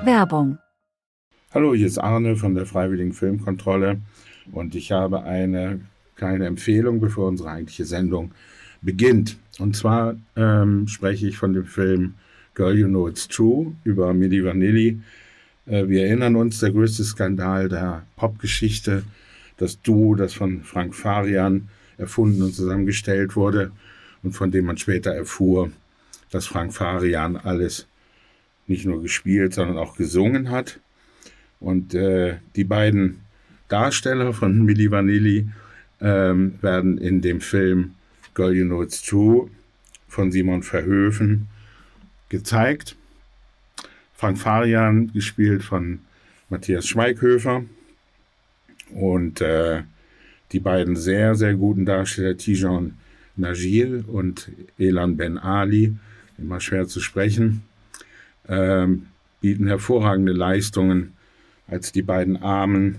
Werbung. Hallo, hier ist Arne von der Freiwilligen Filmkontrolle und ich habe eine kleine Empfehlung, bevor unsere eigentliche Sendung beginnt. Und zwar spreche ich von dem Film Girl, You Know It's True über Milli Vanilli. Wir erinnern uns, der größte Skandal der Popgeschichte, das Duo, das von Frank Farian erfunden und zusammengestellt wurde und von dem man später erfuhr, dass Frank Farian alles nicht nur gespielt, sondern auch gesungen hat. Und die beiden Darsteller von Milli Vanilli werden in dem Film Girl, You Know It's True von Simon Verhoeven gezeigt. Frank Farian gespielt von Matthias Schweighöfer und die beiden sehr, sehr guten Darsteller Tijan Najil und Elan Ben Ali, immer schwer zu sprechen, bieten hervorragende Leistungen als die beiden armen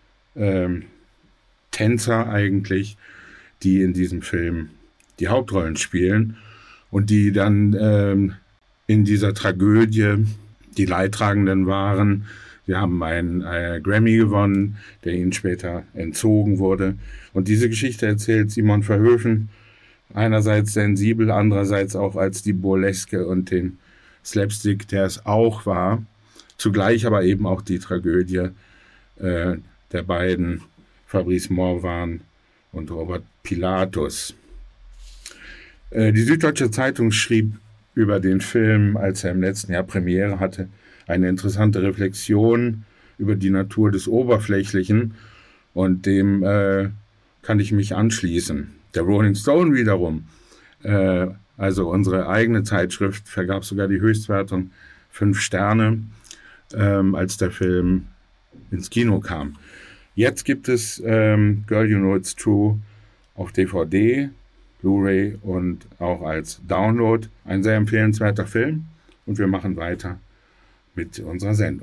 Tänzer eigentlich, die in diesem Film die Hauptrollen spielen und die dann in dieser Tragödie die Leidtragenden waren. Sie haben einen Grammy gewonnen, der ihnen später entzogen wurde. Und diese Geschichte erzählt Simon Verhoeven einerseits sensibel, andererseits auch als die Burleske und den Slapstick, der es auch war. Zugleich aber eben auch die Tragödie der beiden, Fabrice Morvan und Robert Pilatus. Die Süddeutsche Zeitung schrieb über den Film, als er im letzten Jahr Premiere hatte, eine interessante Reflexion über die Natur des Oberflächlichen und dem kann ich mich anschließen. Der Rolling Stone wiederum, also unsere eigene Zeitschrift, vergab sogar die Höchstwertung 5 Sterne, als der Film ins Kino kam. Jetzt gibt es Girl, You Know It's True auf DVD, Blu-ray und auch als Download. Ein sehr empfehlenswerter Film und wir machen weiter mit unserer Sendung.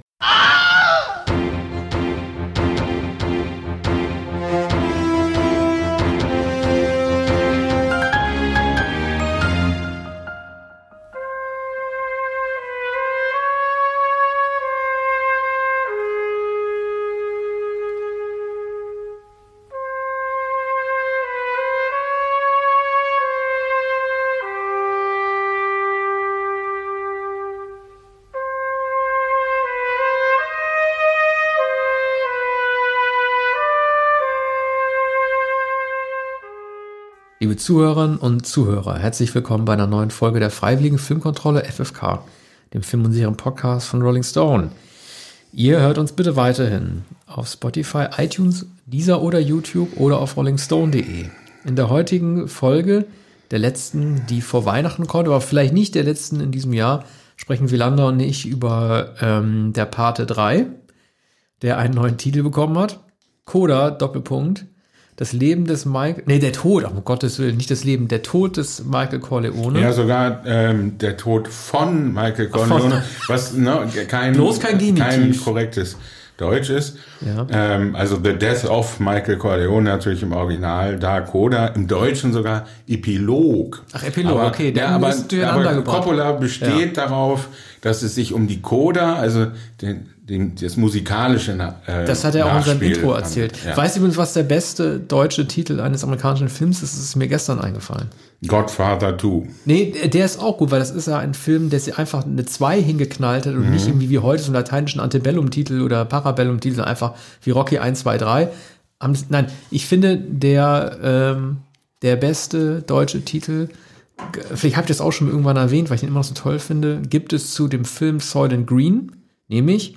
Liebe Zuhörerinnen und Zuhörer, herzlich willkommen bei einer neuen Folge der Freiwilligen Filmkontrolle FFK, dem Film- und Serien-Podcast von Rolling Stone. Ihr hört uns bitte weiterhin auf Spotify, iTunes, Deezer oder YouTube oder auf rollingstone.de. In der heutigen Folge, der letzten, die vor Weihnachten kommt, aber vielleicht nicht der letzten in diesem Jahr, sprechen Wielander und ich über der Pate 3, der einen neuen Titel bekommen hat. Coda, Doppelpunkt. Das Leben des der Tod, um Gottes Willen, nicht das Leben, der Tod des Michael Corleone. Ja, sogar der Tod von Michael Corleone, was kein korrektes Deutsch ist. Ja. Also The Death of Michael Corleone natürlich im Original, da Coda, im Deutschen sogar Epilog. Ach, Epilog, aber, okay, der aber Coppola besteht darauf, dass es sich um die Coda, also das musikalische das hat er auch in seinem Intro erzählt. Ja. Weißt du übrigens, was der beste deutsche Titel eines amerikanischen Films ist? Das ist mir gestern eingefallen. Godfather 2. Nee, der ist auch gut, weil das ist ja ein Film, der sich einfach eine 2 hingeknallt hat und nicht irgendwie wie heute so einen lateinischen Antebellum-Titel oder Parabellum-Titel, einfach wie Rocky 1, 2, 3. Nein, ich finde, der beste deutsche Titel, vielleicht habt ihr das auch schon irgendwann erwähnt, weil ich den immer noch so toll finde, gibt es zu dem Film Soylent Green, nämlich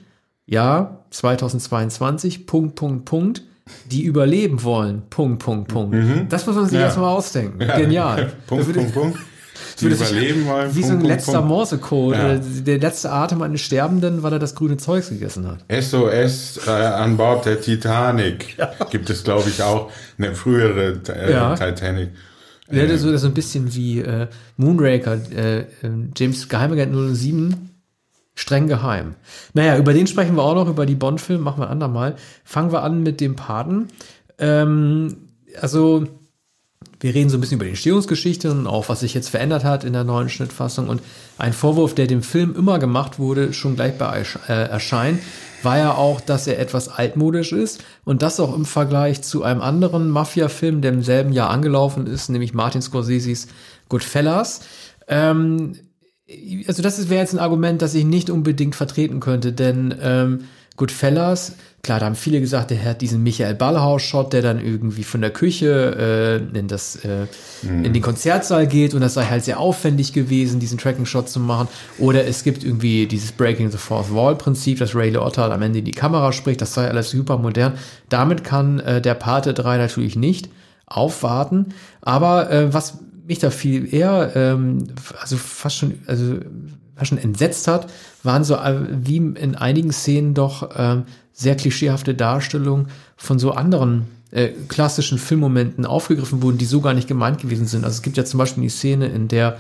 2022, die überleben wollen, Das muss man sich erstmal ausdenken. Ja. Genial. Die überleben wollen. Wie so ein letzter Morsecode. Ja. Der letzte Atem eines Sterbenden, weil er das grüne Zeugs gegessen hat. SOS an Bord der Titanic. Ja. Gibt es, glaube ich, auch eine frühere Titanic. Ja, das ist so ein bisschen wie Moonraker, James Geheimagent 007. Streng geheim. Naja, über den sprechen wir auch noch, über die Bond-Filme, machen wir ein andermal. Fangen wir an mit dem Paten. Also, wir reden so ein bisschen über die Entstehungsgeschichte und auch, was sich jetzt verändert hat in der neuen Schnittfassung. Und ein Vorwurf, der dem Film immer gemacht wurde, schon gleich bei Erscheinen, war ja auch, dass er etwas altmodisch ist und das auch im Vergleich zu einem anderen Mafia-Film, der im selben Jahr angelaufen ist, nämlich Martin Scorseses Goodfellas. Also das wäre jetzt ein Argument, das ich nicht unbedingt vertreten könnte, denn Goodfellas, klar, da haben viele gesagt, der hat diesen Michael Ballhaus-Shot, der dann irgendwie von der Küche in den Konzertsaal geht und das sei halt sehr aufwendig gewesen, diesen Tracking-Shot zu machen. Oder es gibt irgendwie dieses Breaking the Fourth Wall-Prinzip, dass Ray Liotta am Ende in die Kamera spricht, das sei alles super modern. Damit kann der Pate 3 natürlich nicht aufwarten. Aber was mich da viel eher, fast schon entsetzt hat, waren so wie in einigen Szenen doch sehr klischeehafte Darstellungen von so anderen klassischen Filmmomenten aufgegriffen wurden, die so gar nicht gemeint gewesen sind. Also es gibt ja zum Beispiel die Szene, in der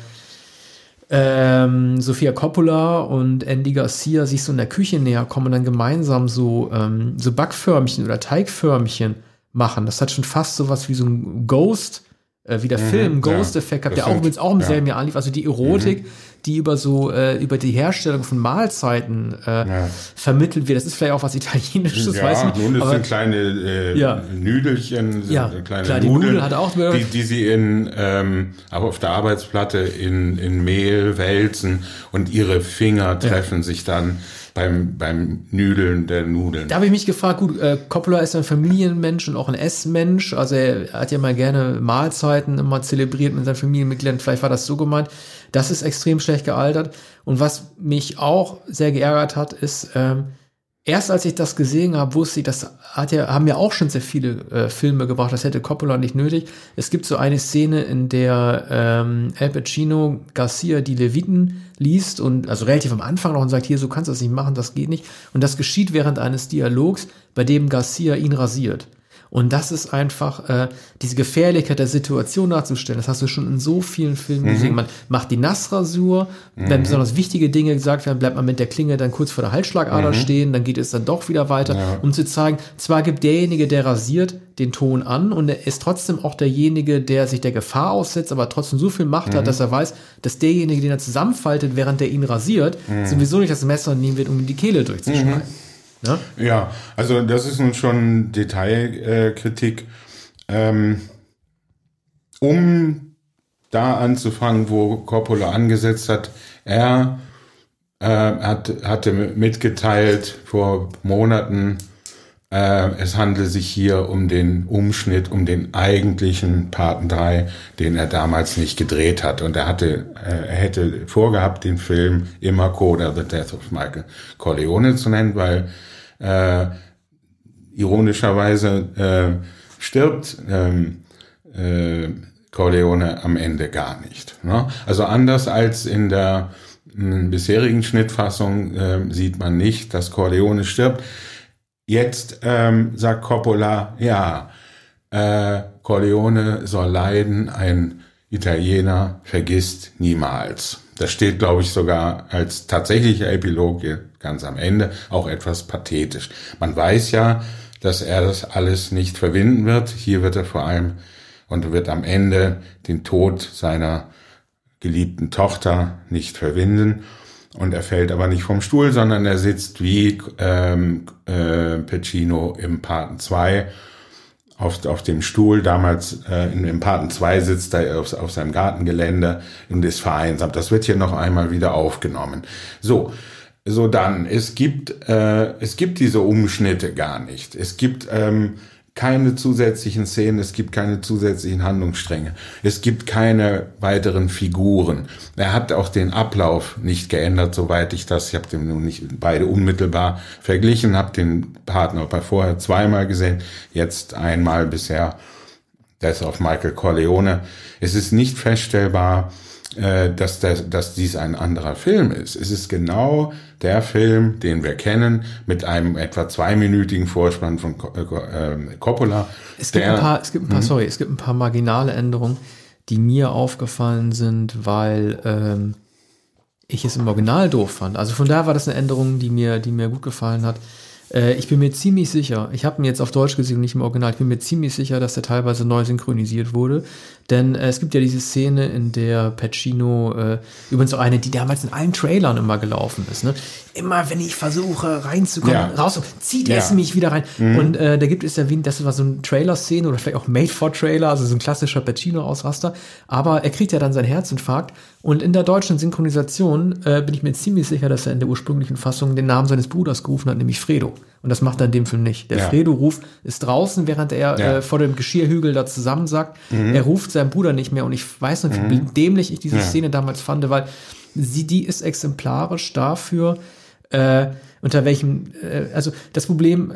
Sofia Coppola und Andy Garcia sich so in der Küche näher kommen und dann gemeinsam so Backförmchen oder Teigförmchen machen. Das hat schon fast sowas wie so ein Ghost, wie der Film Ghost-Effekt hat, der auch im selben Jahr anlief. Also die Erotik, die über die Herstellung von Mahlzeiten vermittelt wird. Das ist vielleicht auch was Italienisches, weiß ich nicht. Nun, das sind kleine Nüdelchen, kleine klar, die Nudeln hat auch die sie auf der Arbeitsplatte in Mehl wälzen und ihre Finger treffen sich dann beim Nüdeln der Nudeln. Da habe ich mich gefragt, gut, Coppola ist ein Familienmensch und auch ein Essmensch, also er hat ja mal gerne Mahlzeiten immer zelebriert mit seinen Familienmitgliedern, vielleicht war das so gemeint. Das ist extrem schlecht gealtert. Und was mich auch sehr geärgert hat, ist, erst als ich das gesehen habe, wusste ich, das haben ja auch schon sehr viele Filme gebracht, das hätte Coppola nicht nötig. Es gibt so eine Szene, in der Al Pacino Garcia die Leviten liest und also relativ am Anfang noch und sagt, hier, so kannst du das nicht machen, das geht nicht. Und das geschieht während eines Dialogs, bei dem Garcia ihn rasiert. Und das ist einfach diese Gefährlichkeit der Situation darzustellen. Das hast du schon in so vielen Filmen gesehen. Man macht die Nassrasur, wenn besonders wichtige Dinge gesagt werden, bleibt man mit der Klinge dann kurz vor der Halsschlagader stehen, dann geht es dann doch wieder weiter, um zu zeigen, zwar gibt derjenige, der rasiert, den Ton an und er ist trotzdem auch derjenige, der sich der Gefahr aussetzt, aber trotzdem so viel Macht hat, dass er weiß, dass derjenige, den er zusammenfaltet, während er ihn rasiert, sowieso nicht das Messer nehmen wird, um ihm die Kehle durchzuschneiden. Ne? Ja, also das ist nun schon Detailkritik. Um da anzufangen, wo Coppola angesetzt hat, er hatte mitgeteilt vor Monaten, es handle sich hier um den Umschnitt, um den eigentlichen Paten 3, den er damals nicht gedreht hat. Und er hätte vorgehabt, den Film Immacoda, The Death of Michael Corleone zu nennen, weil ironischerweise stirbt Corleone am Ende gar nicht. Ne? Also anders als in der bisherigen Schnittfassung sieht man nicht, dass Corleone stirbt. Jetzt sagt Coppola, Corleone soll leiden, ein Italiener vergisst niemals. Das steht, glaube ich, sogar als tatsächlicher Epilog ganz am Ende, auch etwas pathetisch. Man weiß ja, dass er das alles nicht verwinden wird. Hier wird er vor allem und wird am Ende den Tod seiner geliebten Tochter nicht verwinden. Und er fällt aber nicht vom Stuhl, sondern er sitzt wie Pacino im Paten 2 auf dem Stuhl. Damals im Paten 2 sitzt er auf seinem Gartengelände und ist vereinsamt. Das wird hier noch einmal wieder aufgenommen. So dann, es gibt diese Umschnitte gar nicht. Es gibt keine zusätzlichen Szenen, es gibt keine zusätzlichen Handlungsstränge, es gibt keine weiteren Figuren. Er hat auch den Ablauf nicht geändert, soweit ich habe den nun nicht beide unmittelbar verglichen, habe den Partner vorher zweimal gesehen, jetzt einmal bisher, Death of Michael Corleone. Es ist nicht feststellbar, dass dies ein anderer Film ist. Es ist genau der Film, den wir kennen, mit einem etwa 2-minütigen Vorspann von Coppola. Es gibt ein paar marginale Änderungen, die mir aufgefallen sind, weil ich es im Original doof fand. Also von daher war das eine Änderung, die mir gut gefallen hat. Ich bin mir ziemlich sicher, ich habe ihn jetzt auf Deutsch gesehen und nicht im Original, ich bin mir ziemlich sicher, dass der teilweise neu synchronisiert wurde. Denn es gibt ja diese Szene, in der Pacino, übrigens auch eine, die damals in allen Trailern immer gelaufen ist. Ne? Immer wenn ich versuche reinzukommen, zieht es mich wieder rein. Und da gibt es ja, das war so eine Trailer-Szene oder vielleicht auch Made-for-Trailer, also so ein klassischer Pacino-Ausraster. Aber er kriegt ja dann seinen Herzinfarkt. Und in der deutschen Synchronisation bin ich mir ziemlich sicher, dass er in der ursprünglichen Fassung den Namen seines Bruders gerufen hat, nämlich Fredo. Und das macht er in dem Film nicht. Der Fredo-Ruf ist draußen, während er vor dem Geschirrhügel da zusammensackt. Er ruft seinen Bruder nicht mehr. Und ich weiß noch, wie dämlich ich diese Szene damals fand, weil die ist exemplarisch dafür, unter welchem, also das Problem,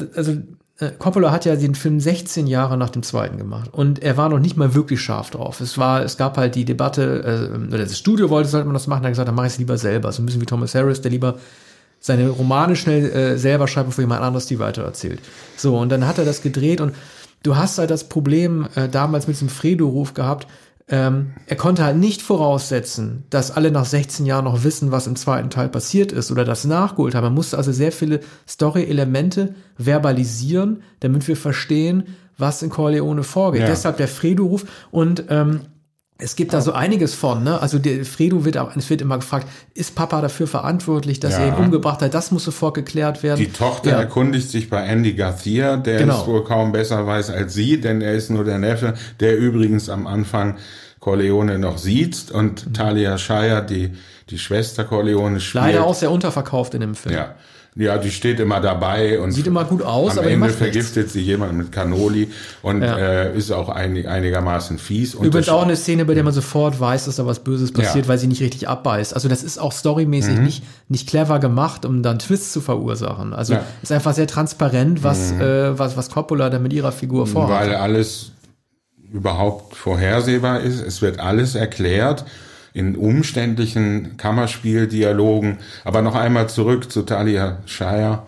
Coppola hat ja den Film 16 Jahre nach dem zweiten gemacht und er war noch nicht mal wirklich scharf drauf. Es gab halt die Debatte, oder das Studio sollte man das machen, er hat gesagt, dann mache ich es lieber selber. So ein bisschen wie Thomas Harris, der lieber seine Romane schnell selber schreibt, bevor jemand anderes die weitererzählt. So, und dann hat er das gedreht und du hast halt das Problem damals mit diesem Fredo-Ruf gehabt, er konnte halt nicht voraussetzen, dass alle nach 16 Jahren noch wissen, was im zweiten Teil passiert ist oder das nachgeholt haben. Man musste also sehr viele Story-Elemente verbalisieren, damit wir verstehen, was in Corleone vorgeht. Deshalb der Fredo-Ruf und es gibt da so einiges von, ne? Also der Fredo es wird immer gefragt, ist Papa dafür verantwortlich, dass er ihn umgebracht hat? Das muss sofort geklärt werden. Die Tochter erkundigt sich bei Andy Garcia, der es wohl kaum besser weiß als sie, denn er ist nur der Neffe, der übrigens am Anfang Corleone noch sieht und Talia Shire, die Schwester Corleone spielt. Leider auch sehr unterverkauft in dem Film. Ja, die steht immer dabei und sieht immer gut aus, am aber Ende vergiftet sie jemand mit Cannoli und ist auch einigermaßen fies. Übrigens auch eine Szene, bei der man sofort weiß, dass da was Böses passiert, weil sie nicht richtig abbeißt. Also das ist auch storymäßig nicht clever gemacht, um dann Twists zu verursachen. Also ist einfach sehr transparent, was Coppola da mit ihrer Figur vorhat. Weil alles überhaupt vorhersehbar ist. Es wird alles erklärt in umständlichen Kammerspieldialogen. Aber noch einmal zurück zu Talia Shire.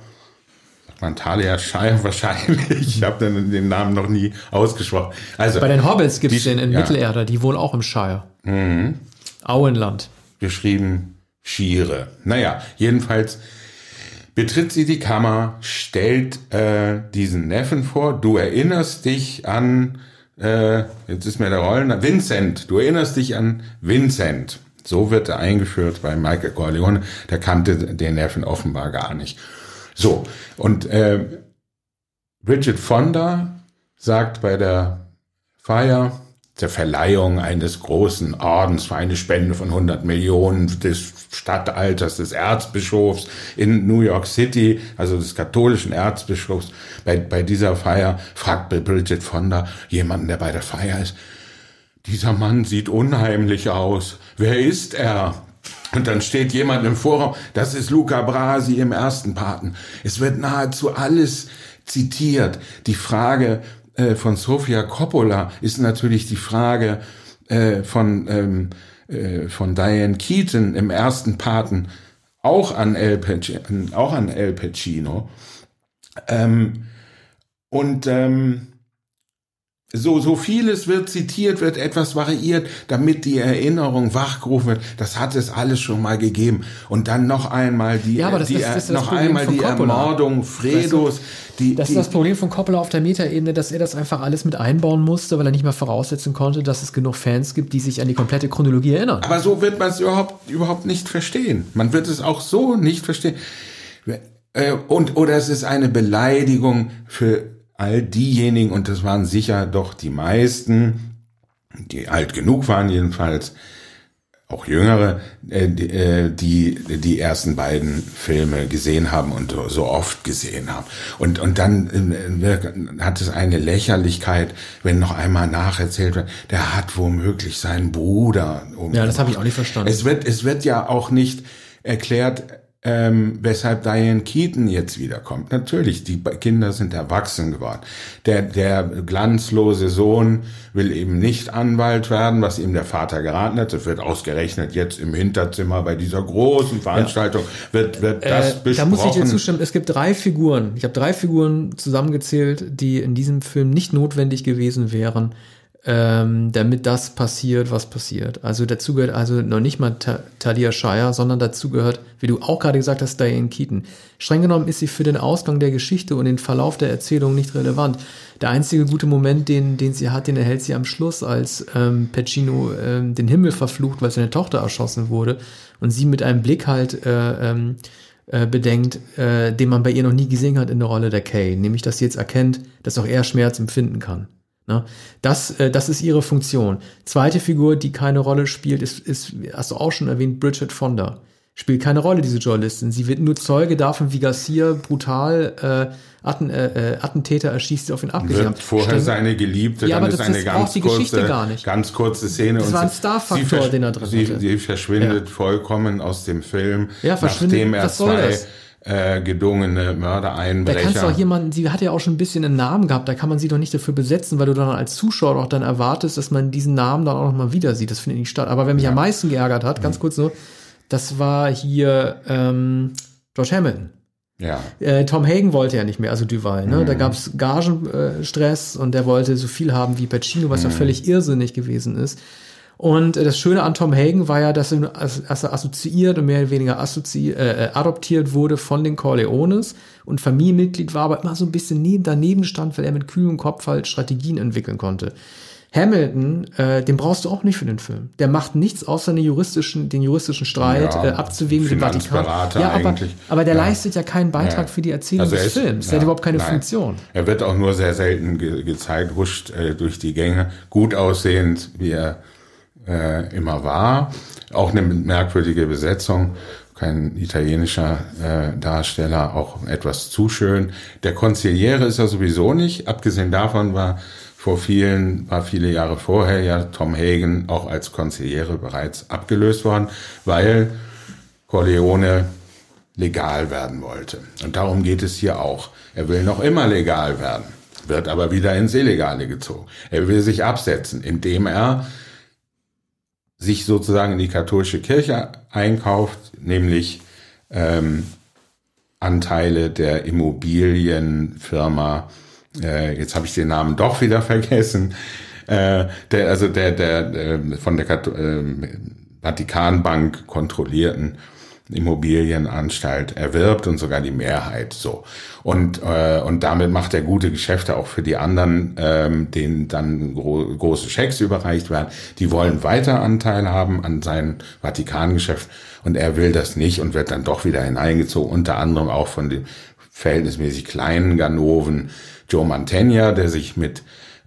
Talia Shire wahrscheinlich. Ich habe den Namen noch nie ausgesprochen. Also bei den Hobbits gibt es den in Mittelerde, die wohnen auch im Shire. Auenland. Geschrieben Shire. Naja, jedenfalls betritt sie die Kammer, stellt diesen Neffen vor. Du erinnerst dich an jetzt ist mir der Rollender, Vincent, du erinnerst dich an Vincent. So wird er eingeführt bei Michael Corleone, der kannte den Neffen offenbar gar nicht. So, und Bridget Fonda sagt bei der Feier, der Verleihung eines großen Ordens für eine Spende von 100 Millionen des Statthalters, des Erzbischofs in New York City, also des katholischen Erzbischofs. Bei dieser Feier fragt Bridget Fonda jemanden, der bei der Feier ist, dieser Mann sieht unheimlich aus. Wer ist er? Und dann steht jemand im Vorraum, das ist Luca Brasi im ersten Paten. Es wird nahezu alles zitiert. Die Frage von Sofia Coppola ist natürlich die Frage von Diane Keaton im ersten Paten auch an El Pacino. So vieles wird zitiert, wird etwas variiert, damit die Erinnerung wachgerufen wird. Das hat es alles schon mal gegeben. Und dann noch einmal die Ermordung Fredos. Das ist das Problem von Coppola auf der Metaebene, dass er das einfach alles mit einbauen musste, weil er nicht mehr voraussetzen konnte, dass es genug Fans gibt, die sich an die komplette Chronologie erinnern. Aber so wird man es überhaupt nicht verstehen. Man wird es auch so nicht verstehen. Oder es ist eine Beleidigung für all diejenigen, und das waren sicher doch die meisten, die alt genug waren jedenfalls, auch Jüngere, die ersten beiden Filme gesehen haben und so oft gesehen haben. Und dann hat es eine Lächerlichkeit, wenn noch einmal nacherzählt wird, der hat womöglich seinen Bruder umgebracht. Ja, das habe ich auch nicht verstanden. Es wird ja auch nicht erklärt, weshalb Diane Keaton jetzt wiederkommt. Natürlich, die Kinder sind erwachsen geworden. Der glanzlose Sohn will eben nicht Anwalt werden, was ihm der Vater geraten hat. Das wird ausgerechnet jetzt im Hinterzimmer bei dieser großen Veranstaltung wird das besprochen. Da muss ich dir zustimmen. Es gibt 3 Figuren. Ich habe 3 Figuren zusammengezählt, die in diesem Film nicht notwendig gewesen wären. damit das passiert, was passiert. Also dazu gehört also noch nicht mal Talia Shire, sondern dazu gehört, wie du auch gerade gesagt hast, Diane Keaton. Streng genommen ist sie für den Ausgang der Geschichte und den Verlauf der Erzählung nicht relevant. Der einzige gute Moment, den sie hat, den erhält sie am Schluss, als Pacino den Himmel verflucht, weil seine Tochter erschossen wurde und sie mit einem Blick halt bedenkt, den man bei ihr noch nie gesehen hat in der Rolle der Kay, nämlich, dass sie jetzt erkennt, dass auch er Schmerz empfinden kann. Das ist ihre Funktion. Zweite Figur, die keine Rolle spielt, ist, hast du auch schon erwähnt, Bridget Fonda. Spielt keine Rolle, diese Journalistin. Sie wird nur Zeuge davon, wie Garcia brutal Attentäter erschießt, die auf ihn abgesehen haben. Wird vorher seine Geliebte, ja, dann aber ist eine ganz kurze Szene. Das war ein Star-Faktor, den er drin hatte. Sie verschwindet vollkommen aus dem Film, ja, nachdem er zwei gedungene Mördereinbrecher. Da kannst du auch jemanden, sie hat ja auch schon ein bisschen einen Namen gehabt, da kann man sie doch nicht dafür besetzen, weil du dann als Zuschauer auch dann erwartest, dass man diesen Namen dann auch noch mal wieder sieht. Das findet nicht statt. Aber wer mich am meisten geärgert hat, ganz kurz nur, das war hier George Hamilton. Ja. Tom Hagen wollte ja nicht mehr, also Duval. Ne? Da gab es Gagenstress und der wollte so viel haben wie Pacino, was ja völlig irrsinnig gewesen ist. Und das Schöne an Tom Hagen war ja, dass er assoziiert und mehr oder weniger adoptiert wurde von den Corleones und Familienmitglied war, aber immer so ein bisschen daneben stand, weil er mit kühlem Kopf halt Strategien entwickeln konnte. Hamilton, den brauchst du auch nicht für den Film. Der macht nichts außer den juristischen Streit abzuwägen mit dem Vatikan. Ja, aber der leistet ja keinen Beitrag für die Erzählung des Films. Der hat überhaupt keine Funktion. Er wird auch nur sehr selten gezeigt, huscht durch die Gänge, gut aussehend, wie er immer war. Auch eine merkwürdige Besetzung. Kein italienischer Darsteller, auch etwas zu schön. Der Consigliere ist er sowieso nicht. Abgesehen davon war viele Jahre vorher ja Tom Hagen auch als Consigliere bereits abgelöst worden, weil Corleone legal werden wollte. Und darum geht es hier auch. Er will noch immer legal werden, wird aber wieder ins Illegale gezogen. Er will sich absetzen, indem er sich sozusagen in die katholische Kirche einkauft, nämlich Anteile der Immobilienfirma, jetzt habe ich den Namen doch wieder vergessen, der von der Vatikanbank kontrollierten Immobilienanstalt erwirbt und sogar die Mehrheit so. Und damit macht er gute Geschäfte auch für die anderen, denen dann große Schecks überreicht werden. Die wollen weiter Anteil haben an seinem Vatikangeschäft und er will das nicht und wird dann doch wieder hineingezogen, unter anderem auch von dem verhältnismäßig kleinen Ganoven Joe Mantegna, der sich mit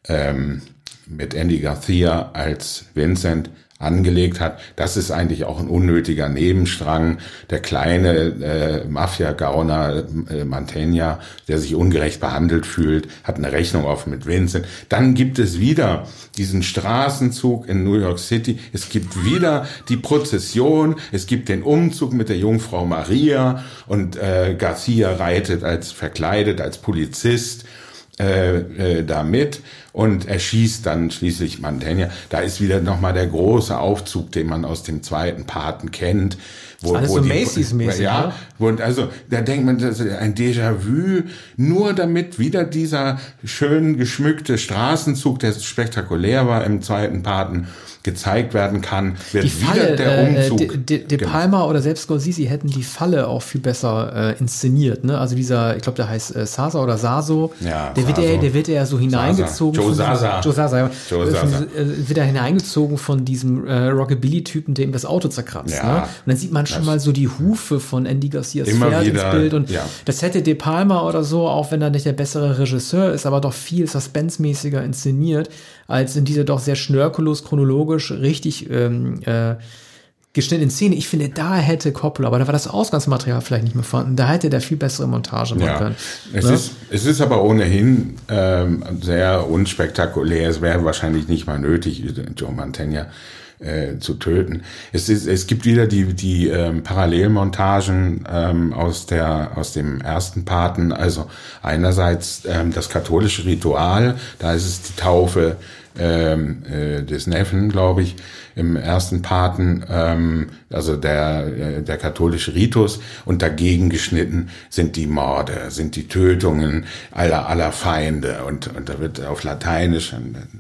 Andy Garcia als Vincent angelegt hat. Das ist eigentlich auch ein unnötiger Nebenstrang. Der kleine Mafia-Gauner Mantegna, der sich ungerecht behandelt fühlt, hat eine Rechnung offen mit Vincent. Dann gibt es wieder diesen Straßenzug in New York City. Es gibt wieder die Prozession. Es gibt den Umzug mit der Jungfrau Maria und Garcia reitet verkleidet als Polizist damit und erschießt dann schließlich Mantegna. Da ist wieder nochmal der große Aufzug, den man aus dem zweiten Paten kennt. Alles so Macy's-mäßig, ja, und also da denkt man, das ist ein Déjà-vu, nur damit wieder dieser schön geschmückte Straßenzug, der spektakulär war im zweiten Paten, gezeigt werden kann, wird die Falle, wieder der Umzug. De Palma oder selbst Scorsese hätten die Falle auch viel besser inszeniert, ne? Also dieser, ich glaube, der heißt Sasa oder Saso, ja, der wird ja so hineingezogen. Joe Sasa. Wird er hineingezogen von diesem Rockabilly-Typen, der ihm das Auto zerkratzt. Ja, ne? Und dann sieht man schon mal so die Hufe von Andy Garcias immer Pferd wieder, ins Bild. Und ja. das hätte De Palma oder so, auch wenn er nicht der bessere Regisseur ist, aber doch viel suspensemäßiger inszeniert, als in dieser doch sehr schnörkellos, chronologisch richtig geschnittenen Szene. Ich finde, da hätte Coppola, aber da war das Ausgangsmaterial vielleicht nicht mehr vorhanden, da hätte der viel bessere Montage machen können. Es ist aber ohnehin sehr unspektakulär. Es wäre wahrscheinlich nicht mal nötig, Joe Mantegna zu töten. Es gibt wieder die Parallelmontagen aus dem ersten Paten. Also einerseits das katholische Ritual, da ist es die Taufe des Neffen, glaube ich, im ersten Paten, also der katholische Ritus, und dagegen geschnitten sind die Morde, sind die Tötungen aller Feinde, und da wird auf Lateinisch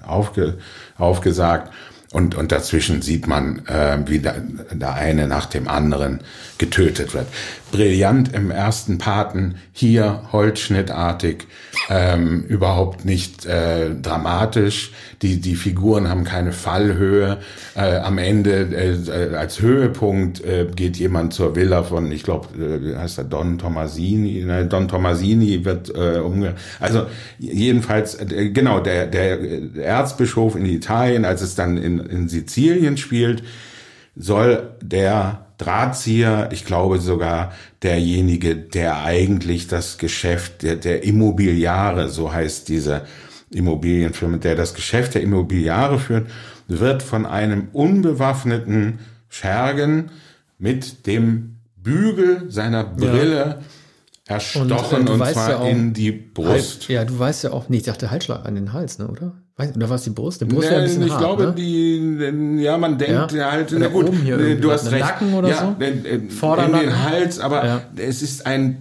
aufgesagt. Und dazwischen sieht man, wie der eine nach dem anderen getötet wird. Brillant im ersten Paten, hier holzschnittartig, überhaupt nicht dramatisch. Die Figuren haben keine Fallhöhe. Am Ende als Höhepunkt geht jemand zur Villa von, ich glaube, heißt er Don Tommasini. Don Tommasini wird also jedenfalls genau der Erzbischof in Italien, als es dann in Sizilien spielt, soll der Drahtzieher, ich glaube sogar derjenige, der eigentlich das Geschäft der Immobiliare, so heißt diese Immobilienfirma, der das Geschäft der Immobiliare führt, wird von einem unbewaffneten Schergen mit dem Bügel seiner Brille erstochen, und zwar ja in die Brust. Du weißt ja auch nicht, ich dachte Halsschlag an den Hals, ne, oder? Oder war es die Brust? Die Brust wäre ein bisschen ich hart, glaube, ne? Man denkt halt, oder na gut, oben hier du hast recht. Nacken oder so? In den Hals, aber es ist ein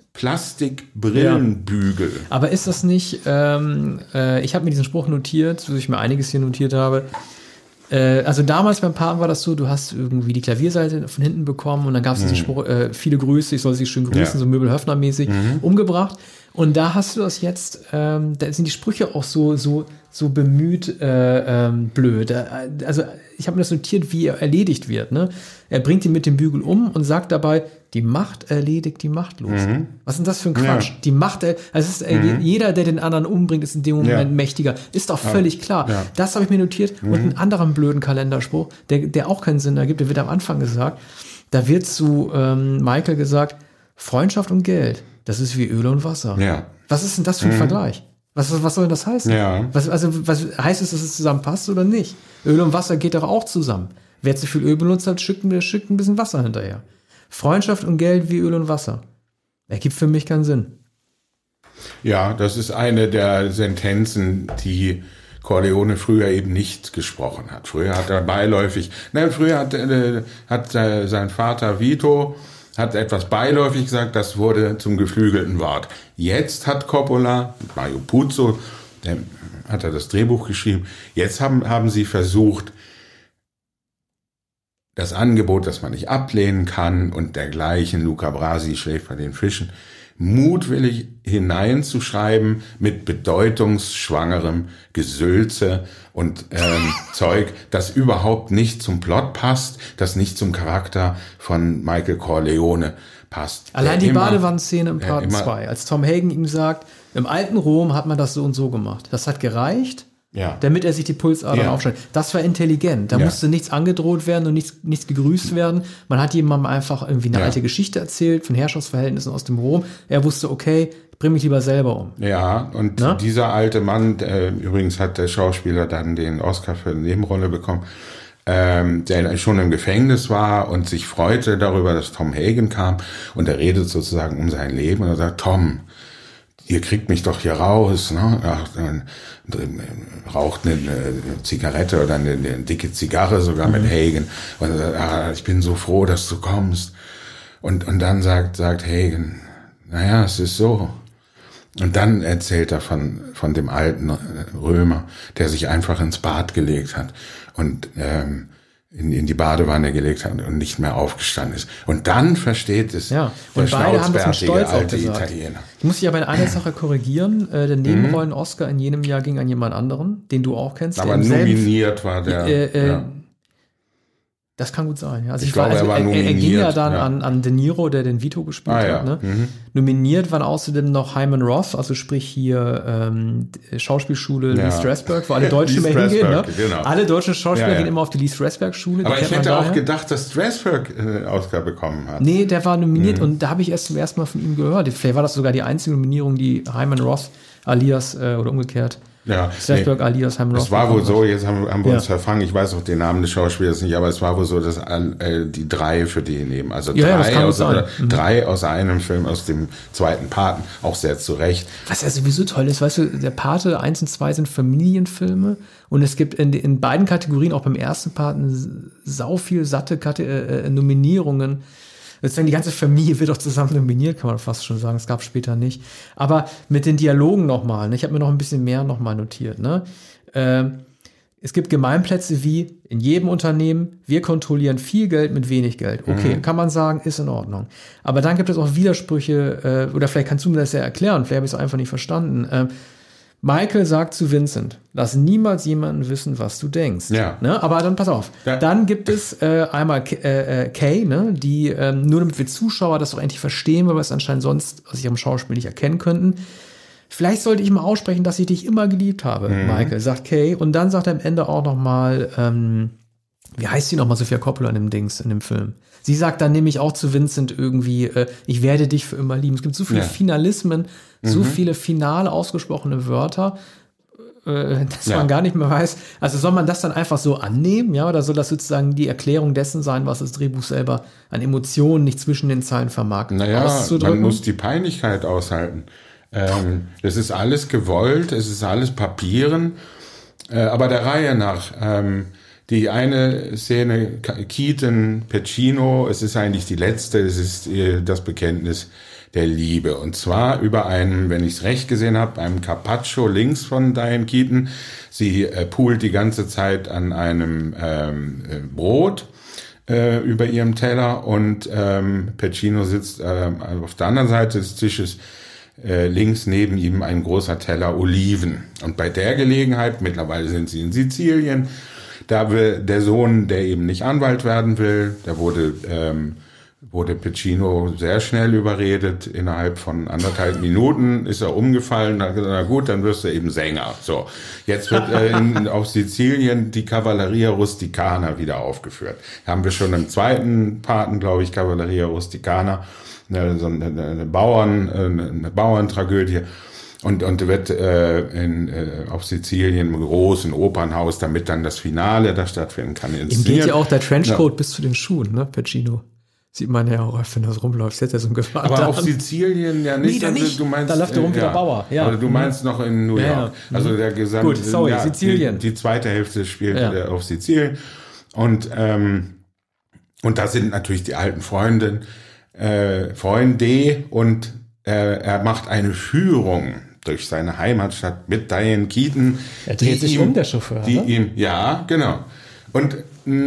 Plastikbrillenbügel. Ja. Aber ist das nicht, ich habe mir diesen Spruch notiert, so ich mir einiges hier notiert habe. Also damals beim Paten war das so, du hast irgendwie die Klavierseite von hinten bekommen und dann gab es diesen Spruch, viele Grüße, ich soll sie schön grüßen, so Möbel-Höfner-mäßig umgebracht. Und da hast du das jetzt, da sind die Sprüche auch so bemüht blöd. Also ich habe mir das notiert, wie er erledigt wird. Ne? Er bringt ihn mit dem Bügel um und sagt dabei, die Macht erledigt die Machtlosen. Was ist denn das für ein Quatsch? Die Macht, jeder, der den anderen umbringt, ist in dem Moment mächtiger. Ist doch völlig klar. Ja. Das habe ich mir notiert. Und einen anderen blöden Kalenderspruch, der auch keinen Sinn ergibt, der wird am Anfang gesagt. Da wird zu Michael gesagt, Freundschaft und Geld, das ist wie Öl und Wasser. Ja. Was ist denn das für ein Vergleich? Was soll denn das heißen? Ja. Was heißt es, dass es zusammenpasst oder nicht? Öl und Wasser geht doch auch zusammen. Wer zu viel Öl benutzt hat, schickt ein bisschen Wasser hinterher. Freundschaft und Geld wie Öl und Wasser. Ergibt für mich keinen Sinn. Ja, das ist eine der Sentenzen, die Corleone früher eben nicht gesprochen hat. Früher hat er beiläufig, hat sein Vater Vito hat etwas beiläufig gesagt, das wurde zum geflügelten Wort. Jetzt hat Coppola, Mario Puzo, der hat das Drehbuch geschrieben, jetzt haben sie versucht, das Angebot, das man nicht ablehnen kann und dergleichen, Luca Brasi schläft bei den Fischen, mutwillig hineinzuschreiben mit bedeutungsschwangerem Gesülze und Zeug, das überhaupt nicht zum Plot passt, das nicht zum Charakter von Michael Corleone passt. Allein die Badewannenszene im Part 2, als Tom Hagen ihm sagt, im alten Rom hat man das so und so gemacht. Das hat gereicht, damit er sich die Pulsadern aufschneidet. Das war intelligent. Da musste nichts angedroht werden und nichts gegrüßt werden. Man hat jemandem einfach irgendwie eine alte Geschichte erzählt von Herrschaftsverhältnissen aus dem Rom. Er wusste, okay, bring mich lieber selber um. Ja, und dieser alte Mann, übrigens hat der Schauspieler dann den Oscar für eine Nebenrolle bekommen, der schon im Gefängnis war und sich freute darüber, dass Tom Hagen kam, und er redet sozusagen um sein Leben und er sagt, Tom, ihr kriegt mich doch hier raus, ne? Ach, raucht eine Zigarette oder eine dicke Zigarre sogar mit Hagen. Und er sagt, ich bin so froh, dass du kommst. Und dann sagt Hagen, naja, es ist so. Und dann erzählt er von dem alten Römer, der sich einfach ins Bad gelegt hat und in die Badewanne gelegt hat und nicht mehr aufgestanden ist. Und dann versteht es der schnauzbärtige alte Italiener. Ich muss dich aber in einer Sache korrigieren. Der Nebenrollen-Oscar in jenem Jahr ging an jemand anderen, den du auch kennst. Aber nominiert war der. Das kann gut sein. Ja. Also ich glaube, er war nominiert. Er ging ja dann an De Niro, der den Vito gespielt hat. Ne? Nominiert waren außerdem noch Hyman Roth, also sprich hier Schauspielschule Lee Strasberg, wo alle Deutschen immer hingehen. Ne? Genau. Alle deutschen Schauspieler gehen immer auf die Lee Strasberg-Schule. Aber ich hätte auch gedacht, dass Strasberg Oscar bekommen hat. Nee, der war nominiert und da habe ich erst zum ersten Mal von ihm gehört. Vielleicht war das sogar die einzige Nominierung, die Hyman Roth alias oder umgekehrt Ja, Strasberg, Ali aus Heim. Es war wohl so, jetzt haben wir uns verfangen, ich weiß auch den Namen des Schauspielers nicht, aber es war wohl so, dass die 3 für die nehmen. Also 3 aus einem Film, aus dem zweiten Paten, auch sehr zu Recht. Was ja sowieso toll ist, weißt du, der Pate 1 und 2 sind Familienfilme und es gibt in beiden Kategorien, auch beim ersten Paten, sau viel satte Nominierungen. Die ganze Familie wird auch zusammen nominiert, kann man fast schon sagen. Es gab später nicht. Aber mit den Dialogen nochmal. Ne? Ich habe mir noch ein bisschen mehr nochmal notiert. Ne? Es gibt Gemeinplätze wie in jedem Unternehmen, wir kontrollieren viel Geld mit wenig Geld. Okay, kann man sagen, ist in Ordnung. Aber dann gibt es auch Widersprüche, oder vielleicht kannst du mir das ja erklären, vielleicht habe ich es einfach nicht verstanden. Michael sagt zu Vincent, lass niemals jemanden wissen, was du denkst. Ja. Ne? Aber dann pass auf. Ja. Dann gibt es einmal Kay, ne? Die nur damit wir Zuschauer das doch endlich verstehen, weil wir es anscheinend sonst aus ihrem Schauspiel nicht erkennen könnten. Vielleicht sollte ich mal aussprechen, dass ich dich immer geliebt habe, Michael, sagt Kay. Und dann sagt er am Ende auch noch mal, wie heißt sie noch mal, Sofia Coppola in dem Film? Sie sagt dann nämlich auch zu Vincent irgendwie, ich werde dich für immer lieben. Es gibt so viele Finalismen, so viele final ausgesprochene Wörter, dass man gar nicht mehr weiß. Also soll man das dann einfach so annehmen, ja? Oder soll das sozusagen die Erklärung dessen sein, was das Drehbuch selber an Emotionen nicht zwischen den Zeilen vermag? Naja, man muss die Peinlichkeit aushalten. Das ist alles gewollt, es ist alles Papieren, aber der Reihe nach. Die eine Szene, Keaton, Pacino, es ist eigentlich die letzte, es ist das Bekenntnis der Liebe. Und zwar über einen, wenn ich es recht gesehen habe, einem Carpaccio links von Diane Keaton. Sie poolt die ganze Zeit an einem Brot über ihrem Teller und Pacino sitzt auf der anderen Seite des Tisches, links neben ihm ein großer Teller Oliven. Und bei der Gelegenheit, mittlerweile sind sie in Sizilien, da will der Sohn, der eben nicht Anwalt werden will, der wurde Pacino sehr schnell überredet. Innerhalb von 1,5 Minuten ist er umgefallen. Na gut, dann wirst du eben Sänger. So, jetzt wird auf Sizilien die Cavalleria Rusticana wieder aufgeführt. Haben wir schon im zweiten Paten, glaube ich, Cavalleria Rusticana, eine Bauerntragödie. Und wird auf Sizilien im großen Opernhaus, damit dann das Finale da stattfinden kann. Ihm geht ja auch der Trenchcoat bis zu den Schuhen, ne, Pacino. Sieht man ja auch, wenn das rumläuft. Jetzt ja so ein Gefahr. Aber auf Sizilien ja nicht. Nee, also, nicht. Du meinst, da läuft er rum wie der Bauer. Ja. Also du meinst noch in New York. Ja. Also der gesamte. Gut, sorry, Sizilien. Die zweite Hälfte spielt auf Sizilien. Und da sind natürlich die alten Freunde und er macht eine Führung durch seine Heimatstadt mit Diane Keaton. Er dreht sich der Chauffeur. Ja, genau. Und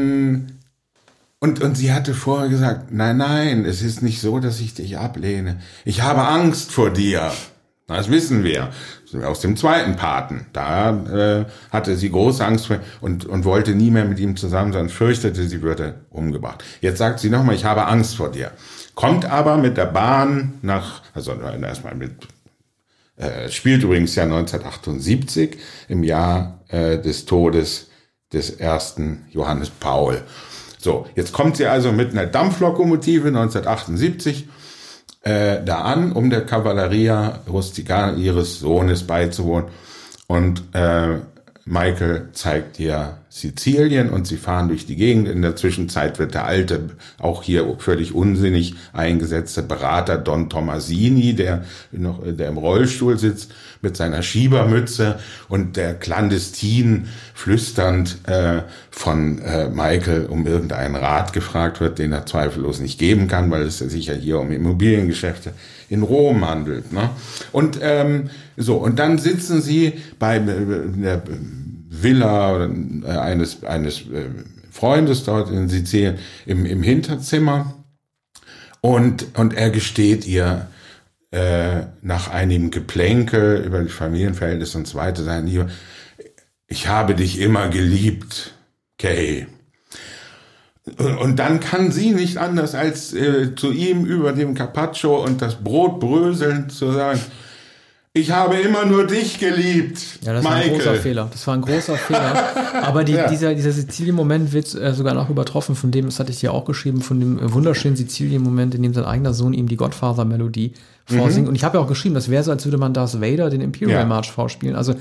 sie hatte vorher gesagt, nein, es ist nicht so, dass ich dich ablehne. Ich habe Angst vor dir. Das wissen wir. Aus dem zweiten Paten. Da hatte sie große Angst vor und wollte nie mehr mit ihm zusammen sein, fürchtete, sie würde umgebracht. Jetzt sagt sie nochmal, ich habe Angst vor dir. Kommt aber mit der Bahn erstmal spielt übrigens ja 1978, im Jahr des Todes des ersten Johannes Paul. So, jetzt kommt sie also mit einer Dampflokomotive 1978 da an, um der Cavalleria Rusticana ihres Sohnes beizuwohnen. Und Michael zeigt ihr Sizilien und sie fahren durch die Gegend. In der Zwischenzeit wird der alte, auch hier völlig unsinnig eingesetzte Berater Don Tomasini, der im Rollstuhl sitzt, mit seiner Schiebermütze und der clandestin flüsternd von Michael um irgendeinen Rat gefragt wird, den er zweifellos nicht geben kann, weil es sich ja hier um Immobiliengeschäfte in Rom handelt. Ne? Und und dann sitzen sie bei der Villa eines Freundes dort in Sizilien im Hinterzimmer und er gesteht ihr nach einem Geplänkel über die Familienverhältnisse und so weiter, sein Lieber, ich habe dich immer geliebt, Kay. Und dann kann sie nicht anders als zu ihm über dem Carpaccio und das Brot bröseln zu sagen, ich habe immer nur dich geliebt, ja, das Michael. War ein großer Fehler. Das war ein großer Fehler. Aber dieser Sizilien-Moment wird sogar noch übertroffen von dem, das hatte ich ja auch geschrieben, von dem wunderschönen Sizilien-Moment, in dem sein eigener Sohn ihm die Godfather-Melodie vorsingt. Und ich habe ja auch geschrieben, das wäre so, als würde man Darth Vader den Imperial March vorspielen. Also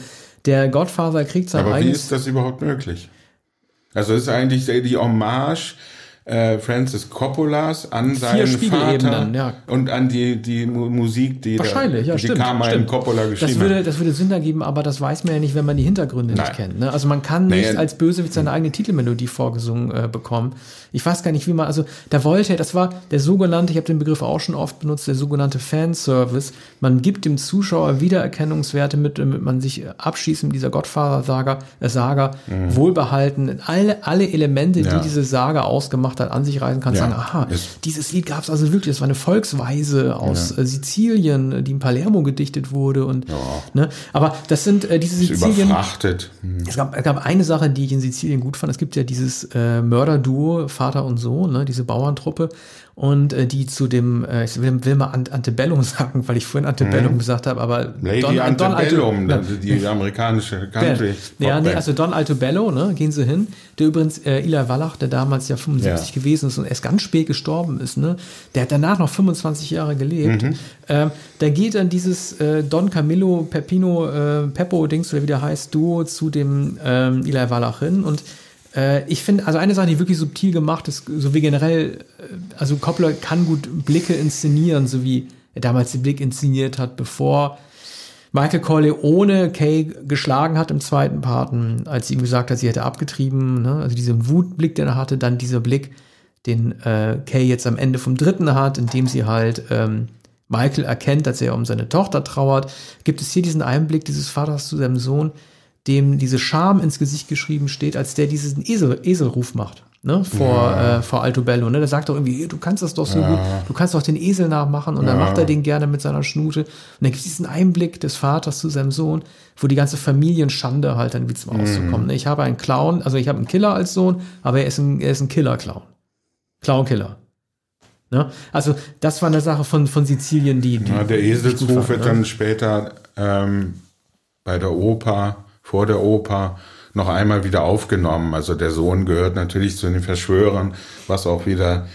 Der Godfather kriegt sein Aber eigenes... wie ist das überhaupt möglich? Also ist eigentlich die Hommage Francis Coppolas an seinen Vater ja. und an die Musik, die Carmine Coppola geschrieben hat. Das würde Sinn ergeben, aber das weiß man ja nicht, wenn man die Hintergründe nicht kennt. Ne? Also man kann nicht als Bösewicht seine eigene Titelmelodie vorgesungen bekommen. Ich weiß gar nicht, wie man, also das war der sogenannte, ich habe den Begriff auch schon oft benutzt, der sogenannte Fanservice. Man gibt dem Zuschauer Wiedererkennungswerte mit, damit man sich abschließend mit dieser Godfather-Saga wohlbehalten alle Elemente, die diese Saga ausgemacht hat, an sich reißen kann, sagen, aha, dieses Lied gab es also wirklich, das war eine Volksweise aus Sizilien, die in Palermo gedichtet wurde und ne, aber das sind diese Sizilien überfrachtet. Es gab eine Sache, die ich in Sizilien gut fand, es gibt ja dieses Mörderduo, Vater und Sohn, ne, diese Bauerntruppe und die zu dem, ich will mal Antebellum sagen, weil ich vorhin Antebellum gesagt habe, aber Lady Antebellum, die amerikanische Country. Also Don Altobello, ne, gehen sie hin, der übrigens Eli Wallach, der damals ja 75 gewesen ist und erst ganz spät gestorben ist, ne, der hat danach noch 25 Jahre gelebt. Da geht dann dieses Don Camillo Peppo Dings oder wie der heißt, Duo zu dem Eli Wallach hin und ich finde, also eine Sache, die wirklich subtil gemacht ist, so wie generell, also Coppola kann gut Blicke inszenieren, so wie er damals den Blick inszeniert hat, bevor Michael Corleone Kay geschlagen hat im zweiten Parten, als sie ihm gesagt hat, sie hätte abgetrieben, ne? Also diesen Wutblick, den er hatte, dann dieser Blick, den Kay jetzt am Ende vom dritten hat, indem sie halt Michael erkennt, dass er um seine Tochter trauert, gibt es hier diesen Einblick dieses Vaters zu seinem Sohn, dem diese Scham ins Gesicht geschrieben steht, als der diesen Eselruf macht, ne, vor Altobello, ne, der sagt doch irgendwie, du kannst das doch so gut, du kannst doch den Esel nachmachen und dann macht er den gerne mit seiner Schnute und dann gibt es diesen Einblick des Vaters zu seinem Sohn, wo die ganze Familienschande halt dann wie zum Ausdruck kommt, ne? Ich habe einen Clown, also ich habe einen Killer als Sohn, aber er ist ein Killer-Clown. Clown-Killer. Ne? Also das war eine Sache von Sizilien, die der Eselsruf wird dann später bei der Oper, vor der Oper, noch einmal wieder aufgenommen. Also der Sohn gehört natürlich zu den Verschwörern, was auch wieder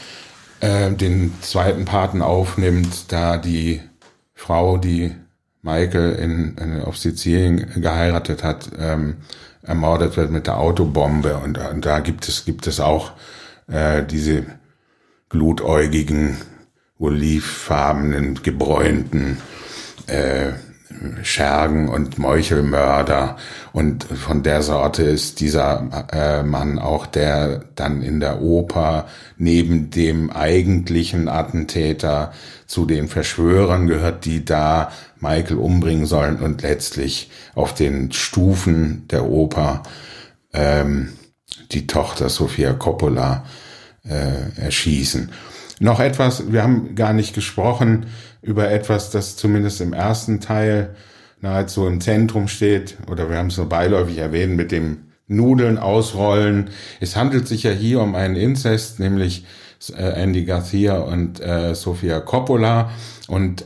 den zweiten Paten aufnimmt, da die Frau, die Michael auf Sizilien geheiratet hat, ermordet wird mit der Autobombe. Und da gibt es auch diese glutäugigen, olivfarbenen, gebräunten Schergen und Meuchelmörder, und von der Sorte ist dieser Mann auch, der dann in der Oper neben dem eigentlichen Attentäter zu den Verschwörern gehört, die da Michael umbringen sollen und letztlich auf den Stufen der Oper die Tochter Sofia Coppola erschießen. Noch etwas, wir haben gar nicht gesprochen über etwas, das zumindest im ersten Teil nahezu im Zentrum steht, oder wir haben es nur beiläufig erwähnt, mit dem Nudeln ausrollen. Es handelt sich ja hier um einen Inzest, nämlich Andy Garcia und Sofia Coppola, und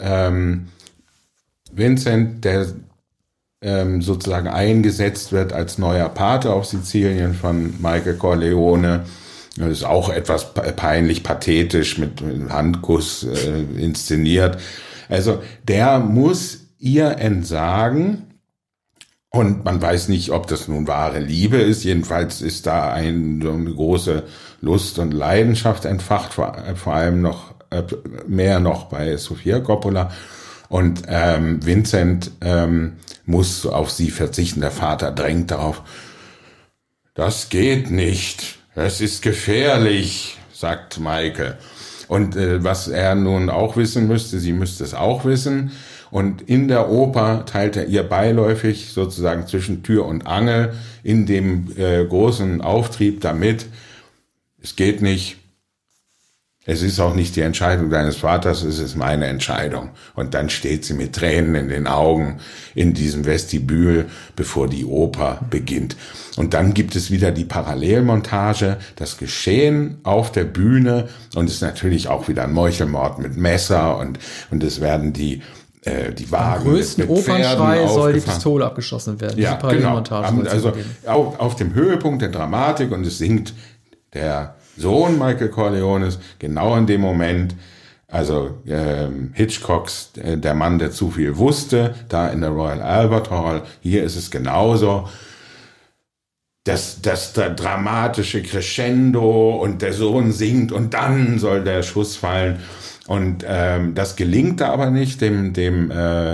Vincent, der sozusagen eingesetzt wird als neuer Pate auf Sizilien von Michael Corleone. Das ist auch etwas peinlich pathetisch mit Handkuss inszeniert. Also der muss ihr entsagen, und man weiß nicht, ob das nun wahre Liebe ist. Jedenfalls ist da eine große Lust und Leidenschaft entfacht, vor allem noch mehr noch bei Sofia Coppola. Und Vincent muss auf sie verzichten. Der Vater drängt darauf. Das geht nicht. Es ist gefährlich, sagt Michael. Und was er nun auch wissen müsste, sie müsste es auch wissen. Und in der Oper teilt er ihr beiläufig sozusagen zwischen Tür und Angel in dem großen Auftrieb damit. Es geht nicht. Es ist auch nicht die Entscheidung deines Vaters, es ist meine Entscheidung. Und dann steht sie mit Tränen in den Augen in diesem Vestibül, bevor die Oper beginnt. Und dann gibt es wieder die Parallelmontage, das Geschehen auf der Bühne, und es ist natürlich auch wieder ein Meuchelmord mit Messer, und es werden die Wagen am größten mit Opernschrei soll die Pistole abgeschossen werden. Ja, genau. Also auf dem Höhepunkt der Dramatik, und es singt der Sohn Michael Corleones genau in dem Moment Also Hitchcocks Der Mann, der zu viel wusste, da in der Royal Albert Hall. Hier ist es genauso. Das dramatische Crescendo und der Sohn singt und dann soll der Schuss fallen. Und das gelingt da aber nicht. Dem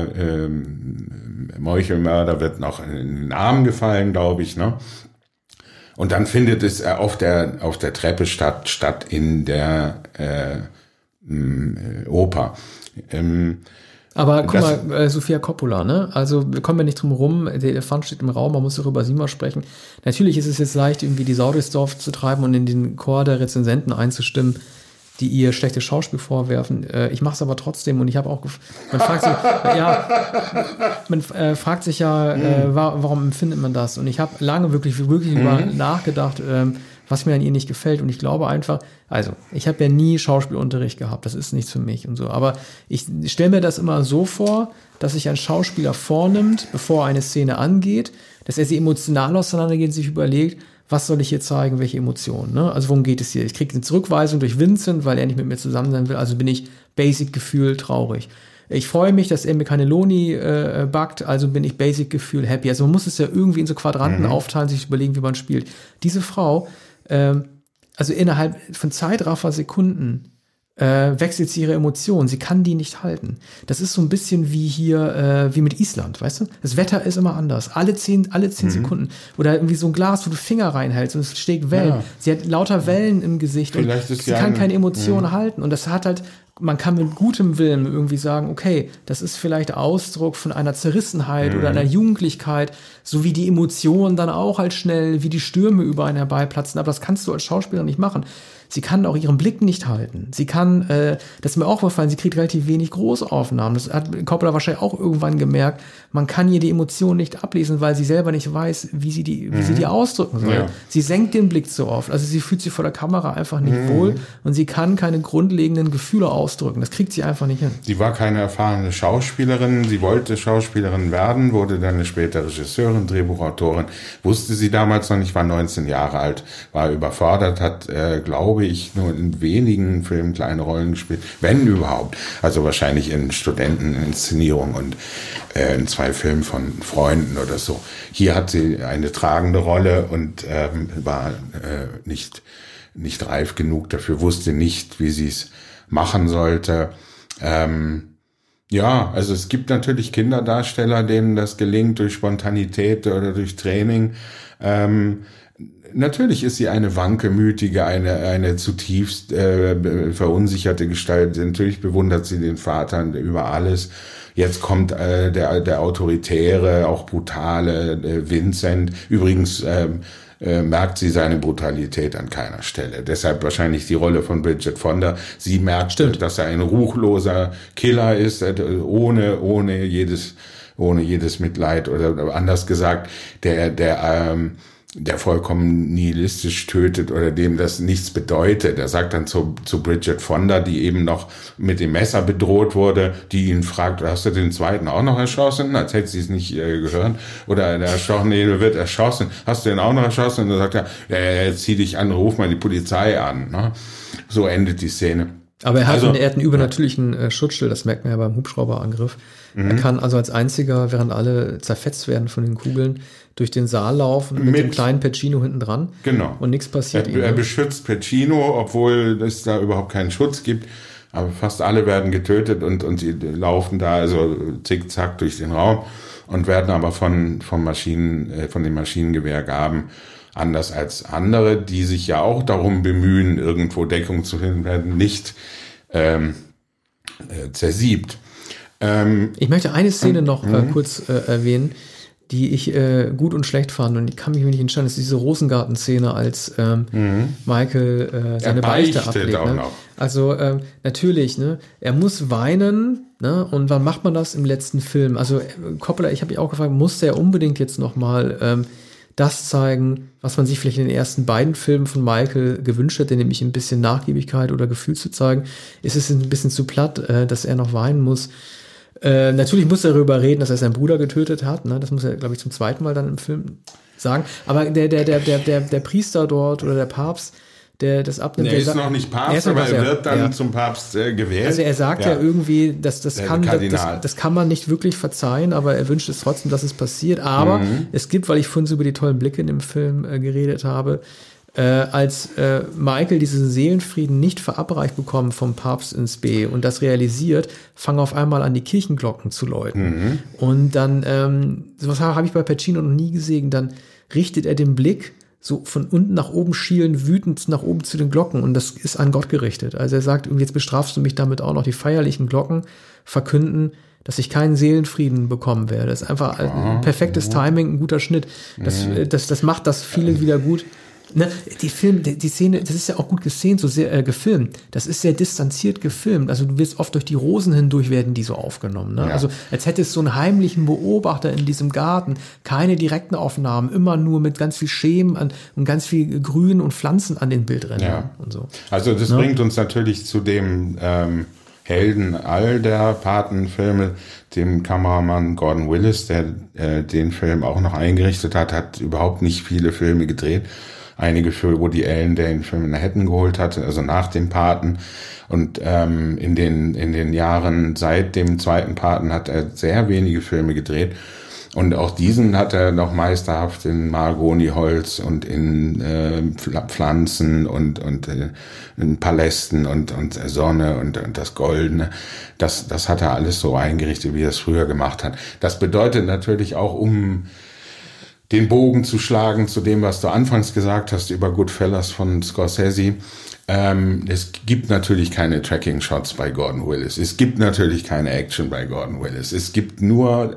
Meuchelmörder wird noch in den Arm gefallen, glaube ich, ne? Und dann findet es auf der Treppe statt in der Oper. Aber guck mal, Sofia Coppola, ne? Also wir kommen ja nicht drum rum, der Elefant steht im Raum, man muss darüber mal sprechen. Natürlich ist es jetzt leicht, irgendwie die Sau durchs Dorf zu treiben und in den Chor der Rezensenten einzustimmen, die ihr schlechtes Schauspiel vorwerfen. Ich mache es aber trotzdem und ich habe auch man fragt sich warum empfindet man das? Und ich habe lange wirklich über nachgedacht, was mir an ihr nicht gefällt. Und ich glaube einfach, also ich habe ja nie Schauspielunterricht gehabt, das ist nichts für mich und so. Aber ich stelle mir das immer so vor, dass sich ein Schauspieler vornimmt, bevor er eine Szene angeht, dass er sie emotional auseinandergeht und sich überlegt, was soll ich hier zeigen, welche Emotionen, ne? Also worum geht es hier? Ich kriege eine Zurückweisung durch Vincent, weil er nicht mit mir zusammen sein will, also bin ich Basic-Gefühl traurig. Ich freue mich, dass er mir keine Loni backt, also bin ich Basic-Gefühl happy. Also man muss es ja irgendwie in so Quadranten aufteilen, sich überlegen, wie man spielt. Diese Frau, also innerhalb von Zeitraffer-Sekunden wechselt sie ihre Emotionen. Sie kann die nicht halten. Das ist so ein bisschen wie hier, wie mit Island, weißt du? Das Wetter ist immer anders. Alle 10 Sekunden. Oder irgendwie so ein Glas, wo du Finger reinhältst und es schlägt Wellen. Ja. Sie hat lauter Wellen im Gesicht und sie kann keine Emotionen halten. Und das hat halt, man kann mit gutem Willen irgendwie sagen, okay, das ist vielleicht Ausdruck von einer Zerrissenheit oder einer Jugendlichkeit, so wie die Emotionen dann auch halt schnell, wie die Stürme über einen herbeiplatzen. Aber das kannst du als Schauspieler nicht machen. Sie kann auch ihren Blick nicht halten. Sie kann, das ist mir auch gefallen, sie kriegt relativ wenig Großaufnahmen. Das hat Coppola wahrscheinlich auch irgendwann gemerkt. Man kann ihr die Emotionen nicht ablesen, weil sie selber nicht weiß, wie sie die ausdrücken soll. Ja. Sie senkt den Blick zu oft. Also sie fühlt sich vor der Kamera einfach nicht wohl und sie kann keine grundlegenden Gefühle ausdrücken. Das kriegt sie einfach nicht hin. Sie war keine erfahrene Schauspielerin. Sie wollte Schauspielerin werden, wurde dann eine später Regisseurin, Drehbuchautorin. Wusste sie damals noch nicht, war 19 Jahre alt, war überfordert, hat, glaube ich, nur in wenigen Filmen kleine Rollen gespielt, wenn überhaupt. Also wahrscheinlich in Studenteninszenierungen und in 2 Filmen von Freunden oder so. Hier hat sie eine tragende Rolle und war nicht reif genug dafür, wusste nicht, wie sie es machen sollte. Ja, also es gibt natürlich Kinderdarsteller, denen das gelingt durch Spontanität oder durch Training. Natürlich ist sie eine wankelmütige, eine zutiefst verunsicherte Gestalt. Natürlich bewundert sie den Vater über alles. Jetzt kommt der autoritäre, auch brutale Vincent. Übrigens merkt sie seine Brutalität an keiner Stelle. Deshalb wahrscheinlich die Rolle von Bridget Fonda. Sie merkt, dass er ein ruchloser Killer ist, ohne jedes Mitleid, oder anders gesagt, der vollkommen nihilistisch tötet oder dem das nichts bedeutet. Er sagt dann zu Bridget Fonda, die eben noch mit dem Messer bedroht wurde, die ihn fragt, hast du den zweiten auch noch erschossen? Als hätte sie es nicht gehört. Oder der Erstochene wird erschossen. Hast du den auch noch erschossen? Und dann sagt er, zieh dich an, ruf mal die Polizei an. Ne? So endet die Szene. Aber er hat einen übernatürlichen Schutzschild, das merkt man ja beim Hubschrauberangriff. Er kann also als einziger, während alle zerfetzt werden von den Kugeln, durch den Saal laufen mit dem kleinen Pacino hinten dran. Genau. Und nichts passiert ihm. Er beschützt Pacino, obwohl es da überhaupt keinen Schutz gibt. Aber fast alle werden getötet und sie laufen da also zickzack durch den Raum und werden aber von den Maschinengewehrgaben, anders als andere, die sich ja auch darum bemühen, irgendwo Deckung zu finden, werden nicht zersiebt. Ich möchte eine Szene noch kurz erwähnen, die ich gut und schlecht fand, und ich kann mich nicht entscheiden, das ist diese Rosengarten-Szene, als Michael seine Beichte ablegt. Ne? Also natürlich, ne, er muss weinen, ne, und wann macht man das im letzten Film? Also Coppola, ich habe mich auch gefragt, musste er unbedingt jetzt nochmal das zeigen, was man sich vielleicht in den ersten beiden Filmen von Michael gewünscht hätte, nämlich ein bisschen Nachgiebigkeit oder Gefühl zu zeigen? Ist es ein bisschen zu platt, dass er noch weinen muss? Natürlich muss er darüber reden, dass er seinen Bruder getötet hat. Ne? Das muss er, glaube ich, zum zweiten Mal dann im Film sagen. Aber der Priester dort oder der Papst, das abnimmt. Er ist noch nicht Papst, aber er wird dann zum Papst gewählt. Also er sagt ja irgendwie, das kann man nicht wirklich verzeihen, aber er wünscht es trotzdem, dass es passiert. Aber es gibt, weil ich vorhin so über die tollen Blicke in dem Film geredet habe, als Michael diesen Seelenfrieden nicht verabreicht bekommt vom Papst ins B und das realisiert, fangen auf einmal an, die Kirchenglocken zu läuten. Und dann, sowas habe ich bei Pacino noch nie gesehen, dann richtet er den Blick so von unten nach oben schielen, wütend nach oben zu den Glocken und das ist an Gott gerichtet. Also er sagt, jetzt bestrafst du mich damit auch noch, die feierlichen Glocken verkünden, dass ich keinen Seelenfrieden bekommen werde. Das ist einfach ein perfektes Timing, ein guter Schnitt. Das macht das viele wieder gut. Ne, die Szene, das ist ja auch gut gefilmt, gefilmt. Das ist sehr distanziert gefilmt. Also du wirst oft durch die Rosen hindurch werden die so aufgenommen. Ne? Ja. Also als hättest du so einen heimlichen Beobachter in diesem Garten. Keine direkten Aufnahmen, immer nur mit ganz viel Schemen und ganz viel Grün und Pflanzen an den Bildrändern und so. Also das bringt uns natürlich zu dem Helden all der Patenfilme, dem Kameramann Gordon Willis, der den Film auch noch eingerichtet hat überhaupt nicht viele Filme gedreht. Einige für Woody Allen, der den Film in Manhattan geholt hatte, also nach dem Paten. Und in den Jahren seit dem zweiten Paten hat er sehr wenige Filme gedreht. Und auch diesen hat er noch meisterhaft in Mahagoniholz und in Pflanzen und in Palästen und Sonne und das Goldene. Das hat er alles so eingerichtet, wie er es früher gemacht hat. Das bedeutet natürlich auch, um den Bogen zu schlagen zu dem, was du anfangs gesagt hast über Goodfellas von Scorsese. Es gibt natürlich keine Tracking-Shots bei Gordon Willis. Es gibt natürlich keine Action bei Gordon Willis. Es gibt nur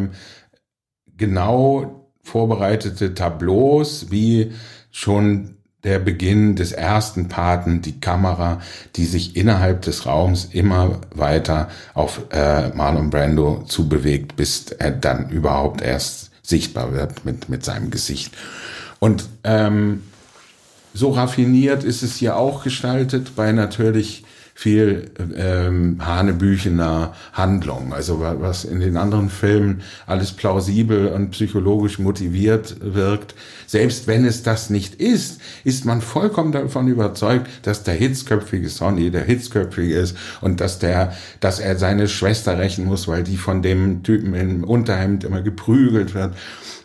genau vorbereitete Tableaus, wie schon der Beginn des ersten Paten, die Kamera, die sich innerhalb des Raums immer weiter auf Marlon Brando zubewegt, bis er dann überhaupt erst sichtbar wird mit seinem Gesicht. Und so raffiniert ist es hier auch gestaltet bei natürlich viel hanebüchener Handlung. Also was in den anderen Filmen alles plausibel und psychologisch motiviert wirkt. Selbst wenn es das nicht ist, ist man vollkommen davon überzeugt, dass der hitzköpfige Sonny der hitzköpfige ist und dass er seine Schwester rächen muss, weil die von dem Typen im Unterhemd immer geprügelt wird.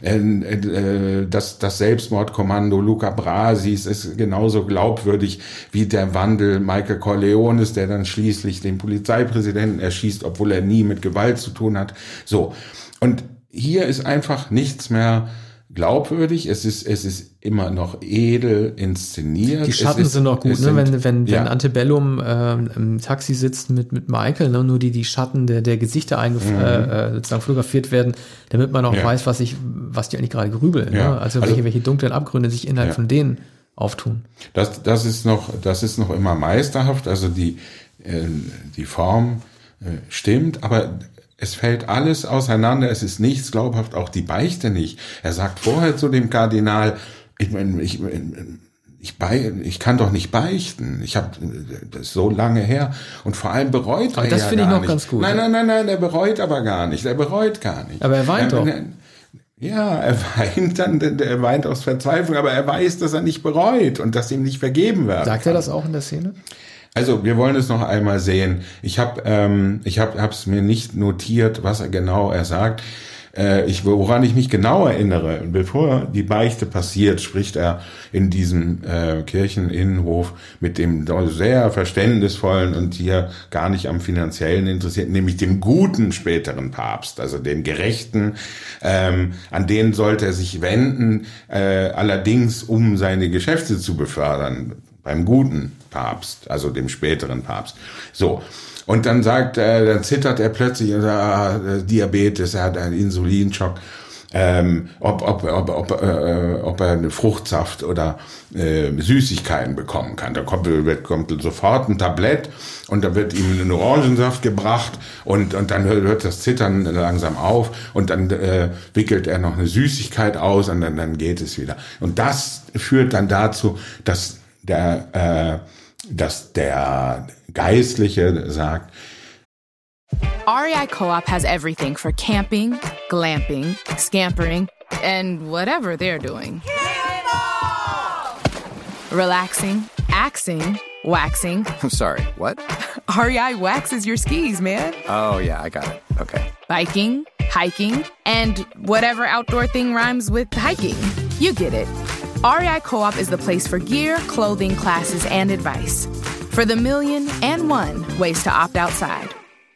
Das Selbstmordkommando Luca Brasis ist genauso glaubwürdig wie der Wandel Michael Corleones, der dann schließlich den Polizeipräsidenten erschießt, obwohl er nie mit Gewalt zu tun hat. So. Und hier ist einfach nichts mehr glaubwürdig. Es ist immer noch edel inszeniert. Die Schatten sind noch gut, ne? Wenn Antebellum im Taxi sitzt mit Michael, ne? Nur die Schatten der Gesichter sozusagen fotografiert werden, damit man auch weiß, was die eigentlich gerade grübeln. Ja. Ne? Also welche dunklen Abgründe sich innerhalb von denen auftun. Das ist noch immer meisterhaft. Also die Form stimmt, aber es fällt alles auseinander, es ist nichts glaubhaft, auch die Beichte nicht. Er sagt vorher zu dem Kardinal, ich kann doch nicht beichten. Ich habe das so lange her und vor allem bereut er aber das finde ich noch nicht. Ganz gut. Nein, er bereut aber gar nicht. Er bereut gar nicht. Aber er weint doch. Ja, er weint aus Verzweiflung, aber er weiß, dass er nicht bereut und dass ihm nicht vergeben wird. Sagt er das auch in der Szene? Also, wir wollen es noch einmal sehen. Ich hab's mir nicht notiert, was er sagt. Woran ich mich genau erinnere, bevor die Beichte passiert, spricht er in diesem Kircheninnenhof mit dem sehr verständnisvollen und hier gar nicht am Finanziellen interessierten, nämlich dem guten späteren Papst, also dem Gerechten, an den sollte er sich wenden, allerdings um seine Geschäfte zu befördern, beim guten Papst, also dem späteren Papst. So. Und dann dann zittert er plötzlich, Diabetes, er hat einen Insulinschock, ob er eine Fruchtsaft oder Süßigkeiten bekommen kann. Da kommt sofort ein Tablett und da wird ihm ein Orangensaft gebracht und dann hört das Zittern langsam auf und dann wickelt er noch eine Süßigkeit aus und dann geht es wieder. Und das führt dann dazu, dass der Geistliche sagt, REI Co-op has everything for camping, glamping, scampering, and whatever they're doing. Relaxing, axing, waxing. I'm sorry, what? REI waxes your skis, man. Oh, yeah, I got it. Okay. Biking, hiking, and whatever outdoor thing rhymes with hiking. You get it. REI Co-op is the place for gear, clothing, classes, and advice. For the 1,000,001 ways to opt outside.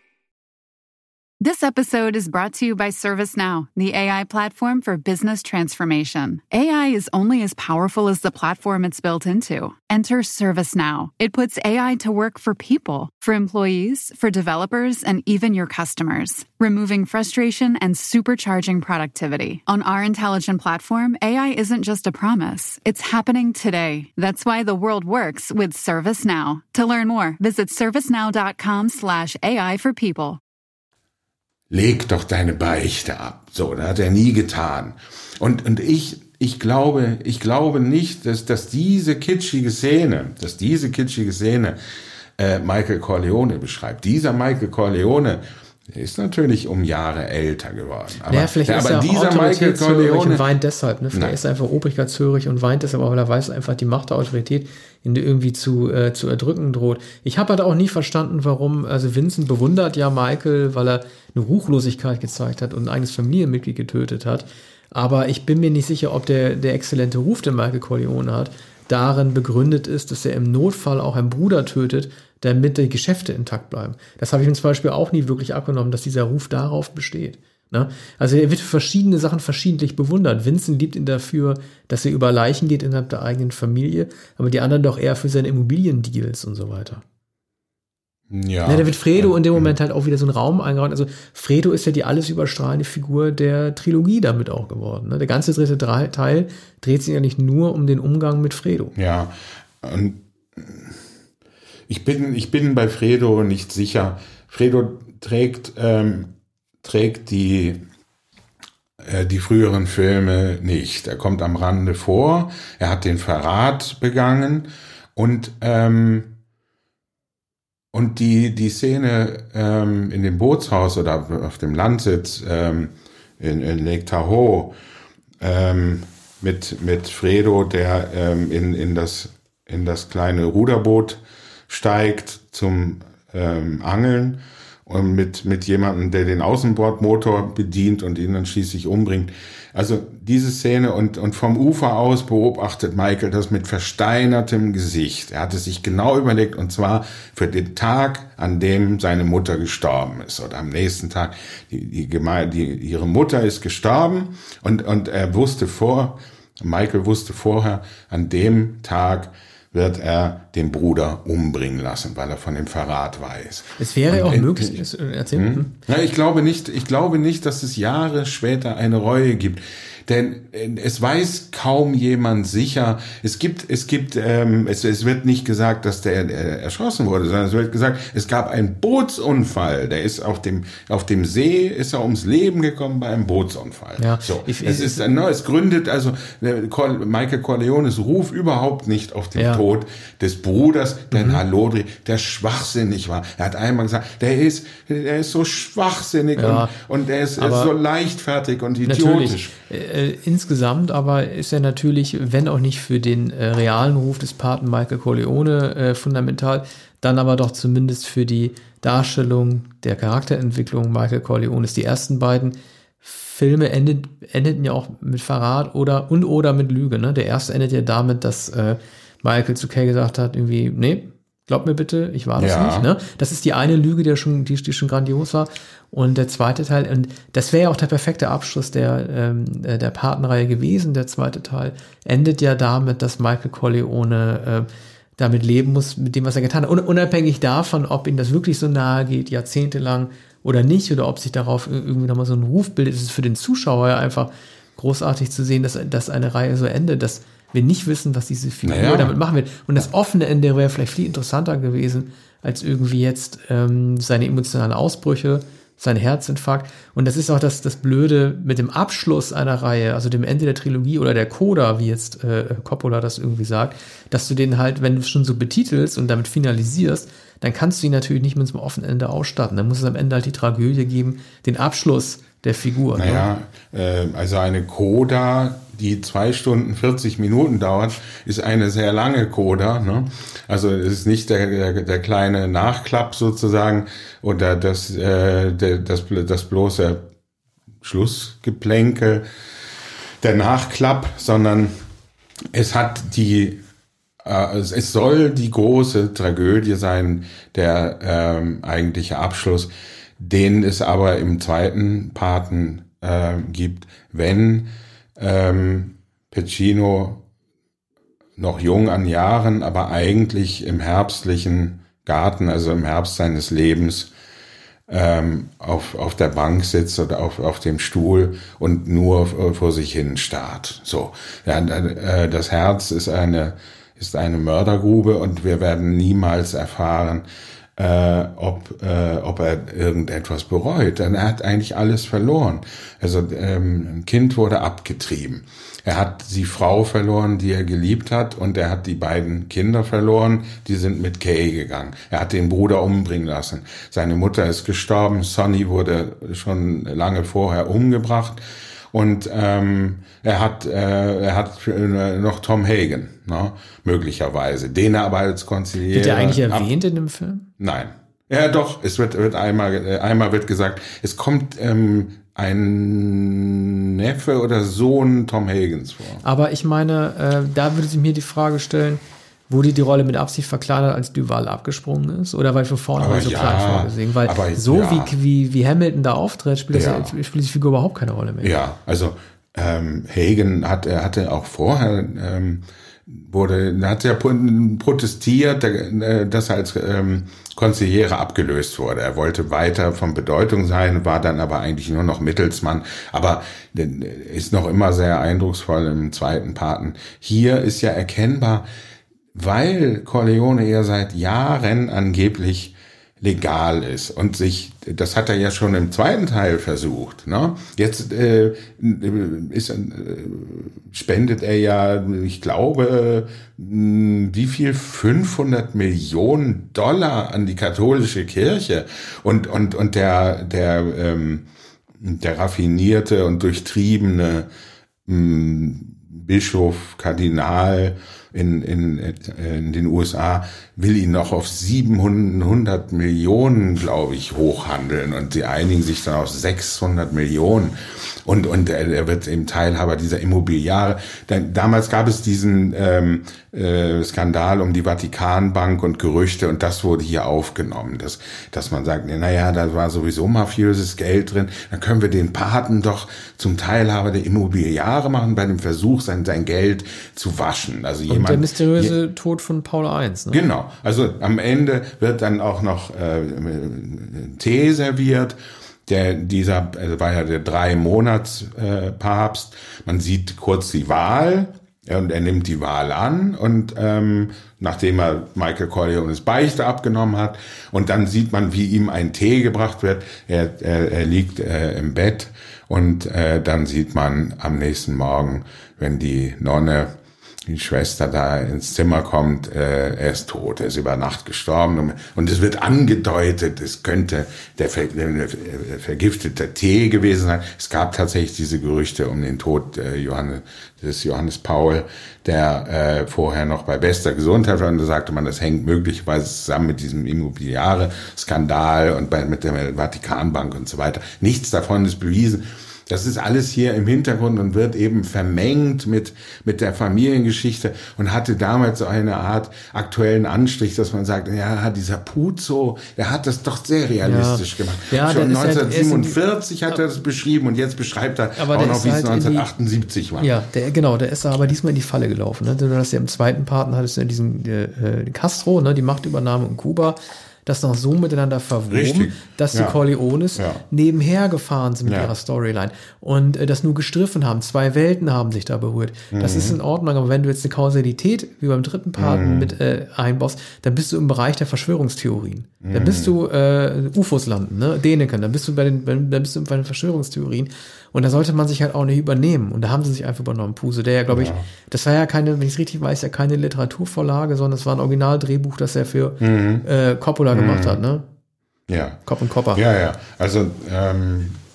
This episode is brought to you by ServiceNow, the AI platform for business transformation. AI is only as powerful as the platform it's built into. Enter ServiceNow. It puts AI to work for people, for employees, for developers, and even your customers, removing frustration and supercharging productivity. On our intelligent platform, AI isn't just a promise. It's happening today. That's why the world works with ServiceNow. To learn more, visit servicenow.com/AI for people. Leg doch deine Beichte ab. So, das hat er nie getan. Und ich glaube nicht, dass diese kitschige Szene Michael Corleone beschreibt. Dieser Michael Corleone ist natürlich um Jahre älter geworden. Aber vielleicht ist er dieser Michael Corleone und weint deshalb. Ne? Vielleicht ist er einfach obrigkeitshörig und weint deshalb, weil er weiß einfach, die Macht der Autorität ihn irgendwie zu erdrücken droht. Ich habe halt auch nie verstanden, warum, also Vincent bewundert ja Michael, weil er eine Ruchlosigkeit gezeigt hat und ein eigenes Familienmitglied getötet hat. Aber ich bin mir nicht sicher, ob der exzellente Ruf, den Michael Corleone hat, darin begründet ist, dass er im Notfall auch einen Bruder tötet, damit die Geschäfte intakt bleiben. Das habe ich ihm zum Beispiel auch nie wirklich abgenommen, dass dieser Ruf darauf besteht. Ne? Also er wird für verschiedene Sachen verschiedentlich bewundert. Vincent liebt ihn dafür, dass er über Leichen geht innerhalb der eigenen Familie, aber die anderen doch eher für seine Immobiliendeals und so weiter. Ja. Da wird Fredo in dem Moment halt auch wieder so einen Raum eingeräumt. Also Fredo ist ja die alles überstrahlende Figur der Trilogie damit auch geworden. Ne? Der ganze dritte Teil dreht sich ja nicht nur um den Umgang mit Fredo. Ja, und ich bin bei Fredo nicht sicher. Fredo trägt die früheren Filme nicht. Er kommt am Rande vor. Er hat den Verrat begangen und die Szene in dem Bootshaus oder auf dem Landsitz in Lake Tahoe mit Fredo, der in das kleine Ruderboot steigt zum Angeln und mit jemandem, der den Außenbordmotor bedient und ihn dann schließlich umbringt. Also diese Szene und vom Ufer aus beobachtet Michael das mit versteinertem Gesicht. Er hatte sich genau überlegt, und zwar für den Tag, an dem seine Mutter gestorben ist, oder am nächsten Tag. Ihre Mutter ist gestorben und Michael wusste vorher, an dem Tag wird er den Bruder umbringen lassen, weil er von dem Verrat weiß. Es wäre ja auch möglich. Ich glaube nicht, dass es Jahre später eine Reue gibt. Denn es weiß kaum jemand sicher. Es wird nicht gesagt, dass der erschossen wurde, sondern es wird gesagt, es gab einen Bootsunfall. Der ist auf dem See, ist er ums Leben gekommen bei einem Bootsunfall. Ja, so. Es gründet also Michael Corleones Ruf überhaupt nicht auf den Tod des Bruders, der Allodri, der schwachsinnig war. Er hat einmal gesagt, der ist so schwachsinnig und er ist so leichtfertig und idiotisch. Insgesamt aber ist er natürlich, wenn auch nicht für den realen Ruf des Paten Michael Corleone fundamental, dann aber doch zumindest für die Darstellung der Charakterentwicklung Michael Corleones. Die ersten beiden Filme endeten ja auch mit Verrat oder mit Lüge. Ne? Der erste endet ja damit, dass Michael zu Kay gesagt hat, irgendwie, nee, glaub mir bitte, ich war das nicht. Ne? Das ist die eine Lüge, die schon grandios war. Und der zweite Teil, und das wäre ja auch der perfekte Abschluss der Patenreihe gewesen. Der zweite Teil endet ja damit, dass Michael Corleone damit leben muss, mit dem, was er getan hat. Unabhängig davon, ob ihm das wirklich so nahe geht, jahrzehntelang oder nicht, oder ob sich darauf irgendwie nochmal so ein Ruf bildet. Es ist für den Zuschauer ja einfach großartig zu sehen, dass eine Reihe so endet, dass wir nicht wissen, was diese Figur damit machen wird. Und das offene Ende wäre vielleicht viel interessanter gewesen, als irgendwie jetzt seine emotionalen Ausbrüche, sein Herzinfarkt. Und das ist auch das Blöde mit dem Abschluss einer Reihe, also dem Ende der Trilogie oder der Coda, wie jetzt Coppola das irgendwie sagt, dass du den halt, wenn du es schon so betitelst und damit finalisierst, dann kannst du ihn natürlich nicht mit so einem offenen Ende ausstatten. Dann muss es am Ende halt die Tragödie geben, den Abschluss der Figur. Also eine Coda die 2 Stunden 40 Minuten dauert, ist eine sehr lange Coda. Ne? Also es ist nicht der kleine Nachklapp sozusagen oder das bloße Schlussgeplänkel, der Nachklapp, sondern es soll die große Tragödie sein, der eigentliche Abschluss, den es aber im zweiten Paten gibt, wenn Pacino noch jung an Jahren, aber eigentlich im herbstlichen Garten, also im Herbst seines Lebens, auf der Bank sitzt oder auf dem Stuhl und nur vor sich hin starrt. So, ja, das Herz ist eine Mördergrube und wir werden niemals erfahren, ob er irgendetwas bereut. Denn er hat eigentlich alles verloren. Also ein Kind wurde abgetrieben. Er hat die Frau verloren, die er geliebt hat, und er hat die beiden Kinder verloren, die sind mit Kay gegangen. Er hat den Bruder umbringen lassen. Seine Mutter ist gestorben, Sonny wurde schon lange vorher umgebracht. Und er hat noch Tom Hagen, ne, möglicherweise, den er aber als Konziliere... Wird er eigentlich erwähnt in dem Film? Nein. Ja, doch, es wird einmal wird gesagt, es kommt ein Neffe oder Sohn Tom Hagens vor. Aber ich meine, da würde sich mir die Frage stellen, wurde die Rolle mit Absicht verkleinert, als Duval abgesprungen ist? Oder weil von vornherein so klein vorgesehen? Weil wie Hamilton da auftritt, spielt die Figur überhaupt keine Rolle mehr. Ja, also Hagen hatte auch vorher hat ja protestiert, dass er als Konziliere abgelöst wurde. Er wollte weiter von Bedeutung sein, war dann aber eigentlich nur noch Mittelsmann, aber ist noch immer sehr eindrucksvoll im zweiten Paten. Hier ist ja erkennbar, weil Corleone ja seit Jahren angeblich legal ist und das hat er ja schon im zweiten Teil versucht, ne? Jetzt spendet er ja, ich glaube, wie viel? 500 Millionen Dollar an die katholische Kirche und der raffinierte und durchtriebene Bischof, Kardinal in den USA will ihn noch auf 700 Millionen, glaube ich, hochhandeln, und sie einigen sich dann auf 600 Millionen. Und er wird eben Teilhaber dieser Immobiliare. Damals gab es diesen Skandal um die Vatikanbank und Gerüchte, und das wurde hier aufgenommen, dass man sagt, naja, da war sowieso mafiöses Geld drin, dann können wir den Paten doch zum Teilhaber der Immobiliare machen, bei dem Versuch, sein Geld zu waschen. Also und der mysteriöse Tod von Paul I. Ne? Genau, also am Ende wird dann auch noch Tee serviert. Dieser war ja der 3-Monats-Papst. Man sieht kurz die Wahl, und er nimmt die Wahl an, und nachdem er Michael Corleones Beichte abgenommen hat, und dann sieht man, wie ihm ein Tee gebracht wird. Er liegt im Bett, und dann sieht man am nächsten Morgen, wenn die Schwester da ins Zimmer kommt, er ist tot, er ist über Nacht gestorben, und es wird angedeutet, es könnte der vergiftete Tee gewesen sein. Es gab tatsächlich diese Gerüchte um den Tod des Johannes Paul, der vorher noch bei bester Gesundheit war, und da sagte man, das hängt möglicherweise zusammen mit diesem Immobiliare-Skandal und mit der Vatikanbank und so weiter. Nichts davon ist bewiesen. Das ist alles hier im Hintergrund und wird eben vermengt mit der Familiengeschichte und hatte damals so eine Art aktuellen Anstrich, dass man sagt, ja, dieser Puzo, der hat das doch sehr realistisch gemacht. Ja, schon 1947 hat er das beschrieben, und jetzt beschreibt er auch noch, wie es 1978 war. Ja, der ist aber diesmal in die Falle gelaufen. Ne? Du hast ja im zweiten Part, hattest du ja diesen Castro, ne, die Machtübernahme in Kuba, das noch so miteinander verwoben, dass die Corleones nebenher gefahren sind mit ihrer Storyline und das nur gestriffen haben. 2 Welten haben sich da berührt. Das ist in Ordnung, aber wenn du jetzt eine Kausalität wie beim dritten Part mit einbaust, dann bist du im Bereich der Verschwörungstheorien. Dann bist du UFOs landen, ne? Däniken, dann bist du bei den Verschwörungstheorien. Und da sollte man sich halt auch nicht übernehmen. Und da haben sie sich einfach übernommen. Puse, der ja, glaube ich, das war ja keine, wenn ich es richtig weiß, ja keine Literaturvorlage, sondern es war ein Originaldrehbuch, das er für Coppola gemacht hat, ne? Ja. Cop und Copper. Ja. Also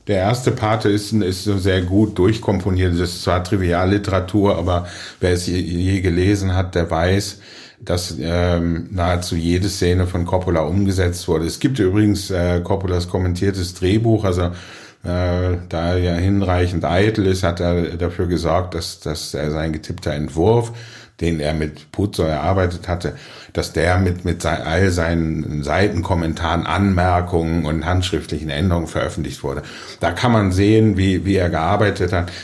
Der erste Pate ist so sehr gut durchkomponiert. Das ist zwar Trivialliteratur, aber wer es je gelesen hat, der weiß, dass nahezu jede Szene von Coppola umgesetzt wurde. Es gibt übrigens Coppolas kommentiertes Drehbuch, also da er ja hinreichend eitel ist, hat er dafür gesorgt, dass er sein getippter Entwurf, den er mit Puzo erarbeitet hatte, dass der mit all seinen Seitenkommentaren, Anmerkungen und handschriftlichen Änderungen veröffentlicht wurde. Da kann man sehen, wie er gearbeitet hat.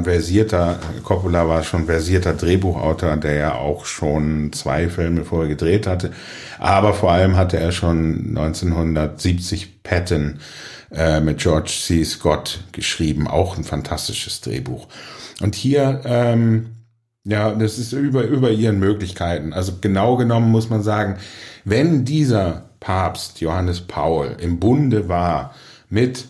Coppola war schon versierter Drehbuchautor, der ja auch schon 2 Filme vorher gedreht hatte. Aber vor allem hatte er schon 1970 Patton mit George C. Scott geschrieben, auch ein fantastisches Drehbuch. Und hier, das ist über ihren Möglichkeiten. Also genau genommen muss man sagen, wenn dieser Papst Johannes Paul im Bunde war mit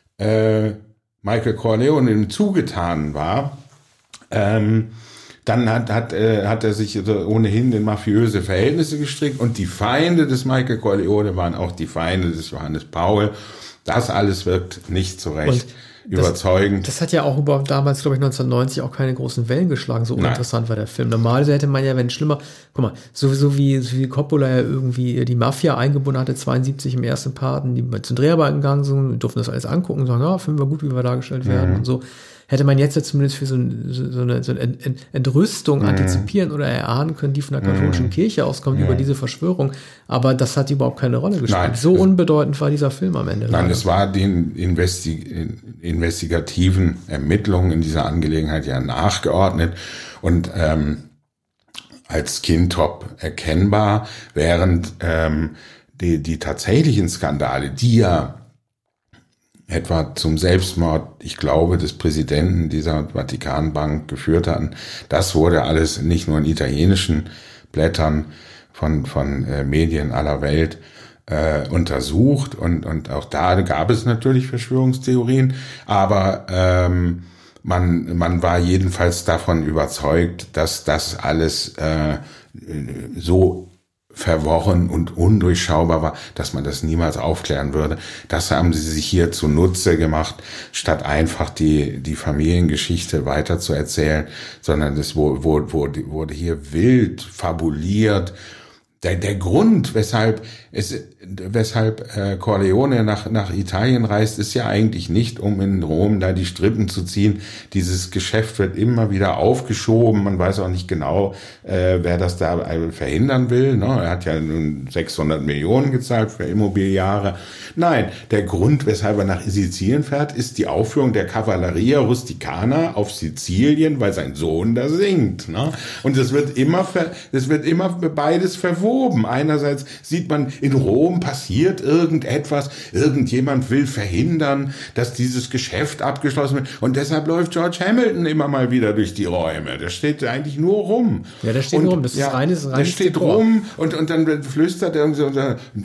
Michael Corleone zugetan war, dann hat er sich ohnehin in mafiöse Verhältnisse gestrickt und die Feinde des Michael Corleone waren auch die Feinde des Johannes Paul. Das alles wirkt nicht so recht überzeugend. Das hat ja auch überhaupt damals, glaube ich, 1990 auch keine großen Wellen geschlagen. So uninteressant war der Film. Normalerweise hätte man ja, wenn schlimmer, guck mal, sowieso wie Coppola ja irgendwie die Mafia eingebunden hatte, 72 im ersten Parten, die zum Dreharbeiten gegangen sind, wir durften das alles angucken und sagen, ja, finden wir gut, wie wir dargestellt werden und so. Hätte man jetzt ja zumindest für so eine Entrüstung antizipieren oder erahnen können, die von der katholischen Kirche auskommt über diese Verschwörung. Aber das hat überhaupt keine Rolle gespielt. Nein, so unbedeutend war dieser Film am Ende. Nein, es war den investigativen Ermittlungen in dieser Angelegenheit ja nachgeordnet und als Kind-Top erkennbar, während die tatsächlichen Skandale, die ja etwa zum Selbstmord, ich glaube, des Präsidenten dieser Vatikanbank geführt hatten. Das wurde alles nicht nur in italienischen Blättern von Medien aller Welt untersucht und auch da gab es natürlich Verschwörungstheorien, aber man war jedenfalls davon überzeugt, dass das alles so verworren und undurchschaubar war, dass man das niemals aufklären würde. Das haben sie sich hier zunutze gemacht, statt einfach die Familiengeschichte weiter zu erzählen, sondern das wurde hier wild fabuliert. Der Grund, weshalb Corleone nach Italien reist, ist ja eigentlich nicht, um in Rom da die Strippen zu ziehen. Dieses Geschäft wird immer wieder aufgeschoben. Man weiß auch nicht genau, wer das da verhindern will. Er hat ja nun 600 Millionen gezahlt für Immobiliare. Nein, der Grund, weshalb er nach Sizilien fährt, ist die Aufführung der Cavalleria Rusticana auf Sizilien, weil sein Sohn da singt. Und es wird immer beides verwoben. Einerseits sieht man, in Rom passiert irgendetwas, irgendjemand will verhindern, dass dieses Geschäft abgeschlossen wird und deshalb läuft George Hamilton immer mal wieder durch die Räume. Der steht eigentlich nur rum. Ja, der steht rum, das ist reines der steht Dekor. Rum und dann flüstert er irgendwie so,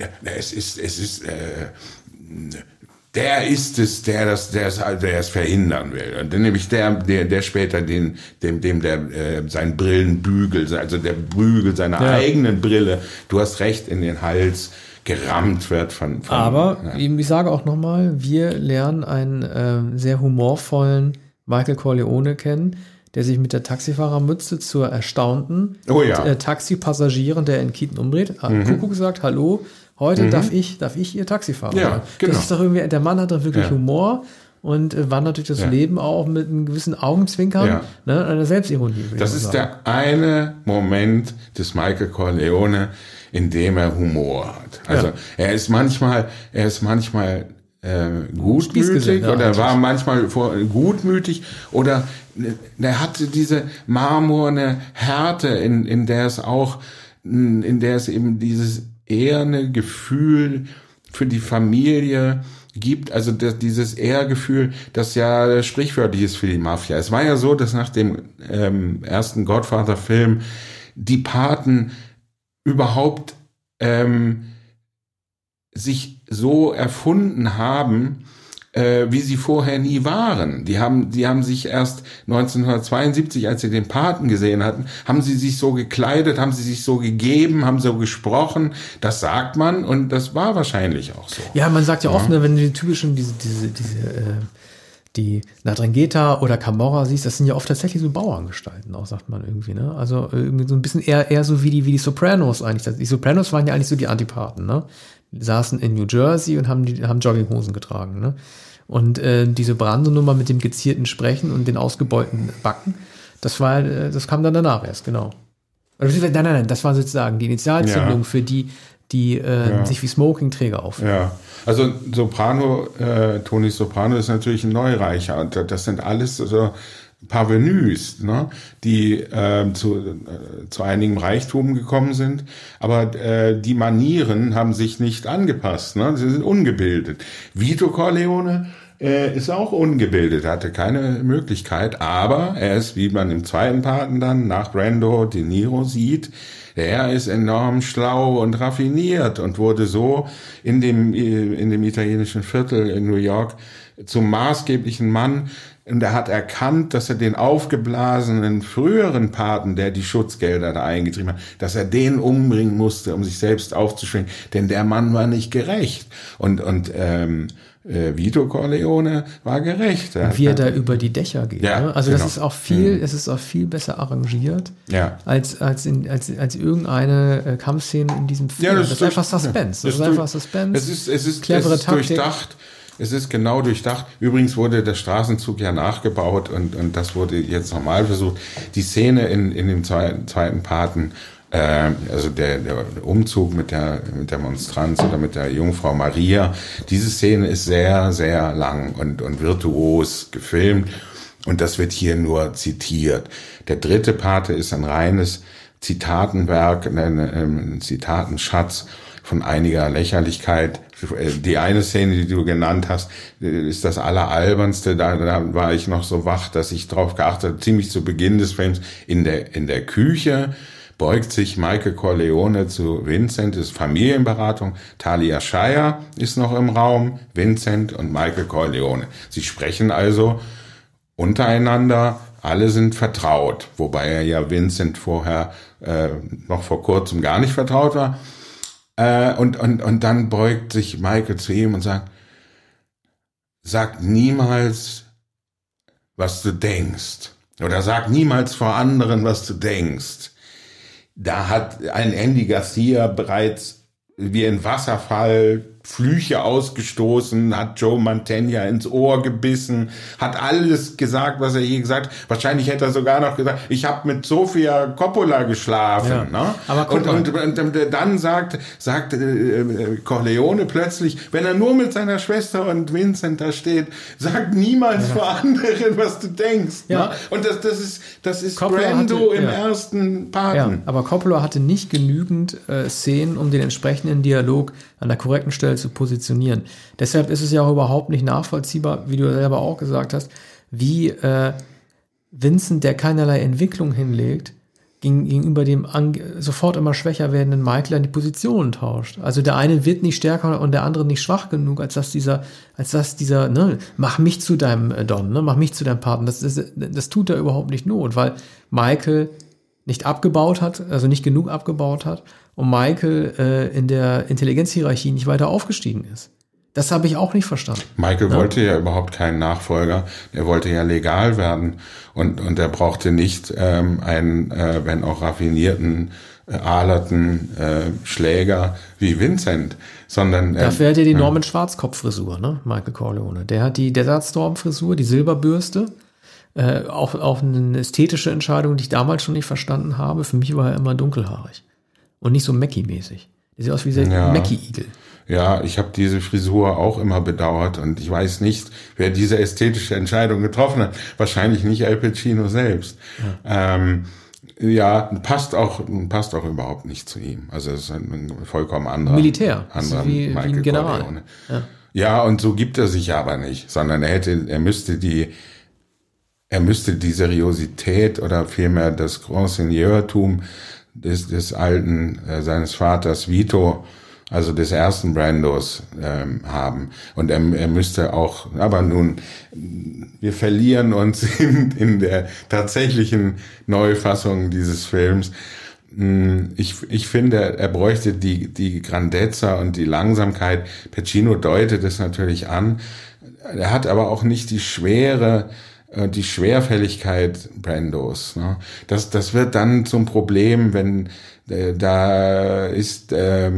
der ist es, der es verhindern will. Und dann nämlich der später sein Brillenbügel, also der Bügel seiner eigenen Brille, du hast recht, in den Hals gerammt wird von Aber ich sage auch nochmal, wir lernen einen sehr humorvollen Michael Corleone kennen, der sich mit der Taxifahrermütze zur erstaunten Taxipassagierin, der in Keaton umdreht, Kuckuck sagt, hallo, heute darf ich Ihr Taxifahrer sein. Ja, genau. Das ist doch irgendwie, der Mann hat doch wirklich Humor und wandert durch das Leben auch mit einem gewissen Augenzwinkern, einer Selbstironie. Das ist der eine Moment des Michael Corleone, in dem er Humor hat. Also er ist manchmal gutmütig oder war manchmal gutmütig oder er hatte diese marmorne Härte, in der es eben dieses eherne Gefühl für die Familie gibt, also dieses Ehrgefühl, das ja sprichwörtlich ist für die Mafia. Es war ja so, dass nach dem ersten Godfather-Film die Paten überhaupt sich so erfunden haben, wie sie vorher nie waren. Die haben sich erst 1972, als sie den Paten gesehen hatten, haben sie sich so gekleidet, haben sie sich so gegeben, haben so gesprochen. Das sagt man und das war wahrscheinlich auch so. Ja, man sagt ja oft, ne, wenn du die typischen, die Ndrangheta oder Camorra siehst, das sind ja oft tatsächlich so Bauerngestalten auch, sagt man irgendwie, ne? Also irgendwie so ein bisschen eher so wie die Sopranos eigentlich. Die Sopranos waren ja eigentlich so die Antipathen, ne? Die saßen in New Jersey und haben Jogginghosen getragen, ne? Und diese Brando-Nummer mit dem gezierten Sprechen und den ausgebeulten Backen, das kam dann danach erst, genau. Nein, das war sozusagen die Initialzündung für die sich wie Smokingträger aufführen. Ja, also Tony Soprano ist natürlich ein Neureicher und das sind alles so Parvenus, ne, die zu einigem Reichtum gekommen sind, aber die Manieren haben sich nicht angepasst, ne, sie sind ungebildet. Vito Corleone ist auch ungebildet, hatte keine Möglichkeit, aber er ist, wie man im zweiten Paten dann nach Brando De Niro sieht, er ist enorm schlau und raffiniert und wurde so in dem italienischen Viertel in New York zum maßgeblichen Mann. Und er hat erkannt, dass er den aufgeblasenen früheren Paten, der die Schutzgelder da eingetrieben hat, dass er den umbringen musste, um sich selbst aufzuschwingen. Denn der Mann war nicht gerecht. Und Vito Corleone war gerecht. Wie er da über die Dächer geht. Ja, ne? Also genau. Es ist auch viel besser arrangiert, als irgendeine Kampfszene in diesem Film. Ja, das ist einfach Suspense. Das ist einfach Suspense. Es ist durchdacht. Es ist genau durchdacht. Übrigens wurde der Straßenzug ja nachgebaut und das wurde jetzt nochmal versucht. Die Szene in dem zweiten Paten, also der Umzug mit der Monstranz oder mit der Jungfrau Maria, diese Szene ist sehr, sehr lang und virtuos gefilmt und das wird hier nur zitiert. Der dritte Pate ist ein reines Zitatenwerk, ein Zitatenschatz von einiger Lächerlichkeit. Die eine Szene, die du genannt hast, ist das Alleralbernste. Da war ich noch so wach, dass ich drauf geachtet habe, ziemlich zu Beginn des Films. In der Küche beugt sich Michael Corleone zu Vincent, das ist Familienberatung. Talia Shire ist noch im Raum, Vincent und Michael Corleone. Sie sprechen also untereinander, alle sind vertraut, wobei er ja Vincent vorher noch vor kurzem gar nicht vertraut war. Und dann beugt sich Michael zu ihm und sagt, sag niemals, was du denkst. Oder sag niemals vor anderen, was du denkst. Da hat ein Andy Garcia bereits wie ein Wasserfall Flüche ausgestoßen, hat Joe Mantegna ins Ohr gebissen, hat alles gesagt, was er je gesagt hat. Wahrscheinlich hätte er sogar noch gesagt, ich habe mit Sofia Coppola geschlafen. Ja, ne? Aber und dann sagt Corleone plötzlich, wenn er nur mit seiner Schwester und Vincent da steht, sag niemals vor anderen, was du denkst. Ja. Ne? Und das ist Brando im ersten Paten. Ja, aber Coppola hatte nicht genügend Szenen, um den entsprechenden Dialog an der korrekten Stelle zu positionieren. Deshalb ist es ja auch überhaupt nicht nachvollziehbar, wie du selber auch gesagt hast, wie Vincent, der keinerlei Entwicklung hinlegt, gegenüber dem sofort immer schwächer werdenden Michael an die Positionen tauscht. Also der eine wird nicht stärker und der andere nicht schwach genug, als dass dieser, ne, mach mich zu deinem Don, ne, mach mich zu deinem Partner. Das tut er überhaupt nicht not, weil Michael nicht abgebaut hat, also nicht genug abgebaut hat und Michael in der Intelligenzhierarchie nicht weiter aufgestiegen ist. Das habe ich auch nicht verstanden. Michael wollte ja überhaupt keinen Nachfolger. Er wollte ja legal werden und er brauchte nicht einen, wenn auch raffinierten, alerten Schläger wie Vincent, sondern dafür hat er die Norman Schwarzkopf-Frisur, ne? Michael Corleone. Der hat die Desert-Storm-Frisur, die Silberbürste. Auch eine ästhetische Entscheidung, die ich damals schon nicht verstanden habe. Für mich war er immer dunkelhaarig und nicht so Mackie-mäßig. Der sieht aus wie ein Mackie-Igel. Ja, ich habe diese Frisur auch immer bedauert und ich weiß nicht, wer diese ästhetische Entscheidung getroffen hat. Wahrscheinlich nicht Al Pacino selbst. Ja. Passt auch überhaupt nicht zu ihm. Also es ist ein vollkommen anderer Militär, wie Michael ein General. Corleone. Ja, und so gibt er sich aber nicht, sondern er müsste die Seriosität oder vielmehr das Grand Seigneurtum des alten, seines Vaters Vito also des ersten Brandos, haben. Und er müsste auch, aber nun, wir verlieren uns in der tatsächlichen Neufassung dieses Films. Ich finde, er bräuchte die Grandezza und die Langsamkeit. Pacino deutet es natürlich an. Er hat aber auch nicht die Schwerfälligkeit Brandos. Ne? Das wird dann zum Problem, wenn da ist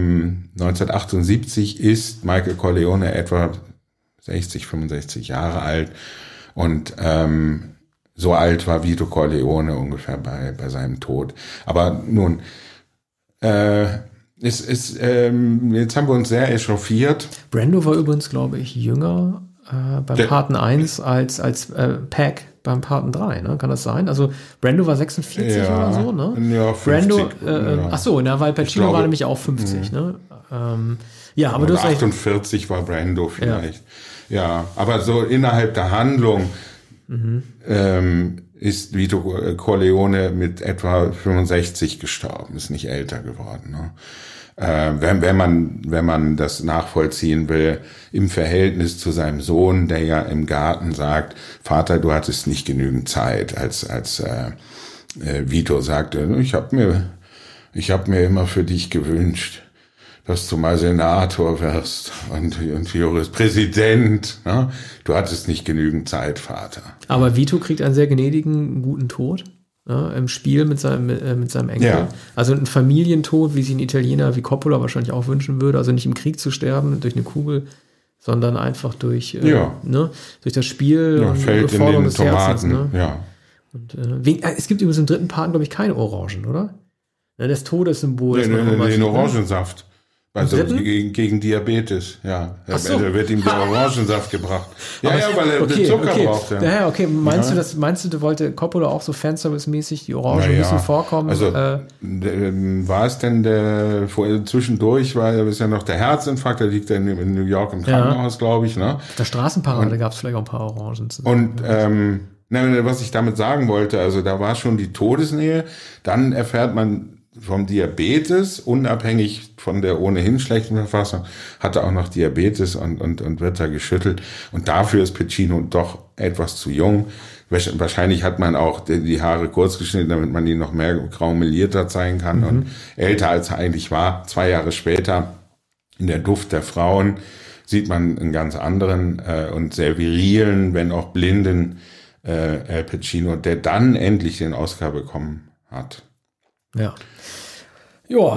1978 ist Michael Corleone etwa 60, 65 Jahre alt und so alt war Vito Corleone ungefähr bei seinem Tod. Aber nun, jetzt haben wir uns sehr echauffiert. Brando war übrigens, glaube ich, jünger beim Paten 1 als Peck beim Paten 3, ne? Kann das sein? Also Brando war 46 oder so, ne? Ja, 50. Brando, ach so, weil Pacino war nämlich auch 50, ne? Ja, aber du hast 48 war Brando vielleicht. Ja, aber so innerhalb der Handlung ist Vito Corleone mit etwa 65 gestorben, ist nicht älter geworden. Ne? Wenn man das nachvollziehen will, im Verhältnis zu seinem Sohn, der ja im Garten sagt, Vater, du hattest nicht genügend Zeit, als Vito sagte, ich hab mir immer für dich gewünscht, dass du mal Senator wirst und Präsident. Ne? Du hattest nicht genügend Zeit, Vater. Aber Vito kriegt einen sehr gnädigen, guten Tod, ne? Im Spiel mit seinem Enkel. Ja. Also ein Familientod, wie sich ein Italiener wie Coppola wahrscheinlich auch wünschen würde. Also nicht im Krieg zu sterben durch eine Kugel, sondern einfach durch das Spiel und fällt die Beförderung in den des Tomaten. Herzens. Ne? Ja. Und, es gibt übrigens im dritten Part, glaube ich, keine Orangen, oder? Ja, das Todessymbol. Den Orangensaft. Also gegen Diabetes, ja. So. Da wird ihm der Orangensaft gebracht. Ja, weil er Zucker braucht. Ja. Okay. Meinst du, wollte Coppola auch so Fanservice-mäßig, die Orangen müssen vorkommen? Also, war es denn zwischendurch, weil ist ja noch der Herzinfarkt, der liegt ja in New York im Krankenhaus, glaube ich, ne? Auf der Straßenparade gab es vielleicht auch ein paar Orangen. Und, was ich damit sagen wollte, also da war schon die Todesnähe, dann erfährt man vom Diabetes, unabhängig von der ohnehin schlechten Verfassung, hat er auch noch Diabetes und wird da geschüttelt. Und dafür ist Pacino doch etwas zu jung. Wahrscheinlich hat man auch die Haare kurz geschnitten, damit man ihn noch mehr graumelierter zeigen kann und älter als er eigentlich war. 2 Jahre später, in der Duft der Frauen, sieht man einen ganz anderen und sehr virilen, wenn auch blinden Al Pacino, der dann endlich den Oscar bekommen hat. Ja. Ja,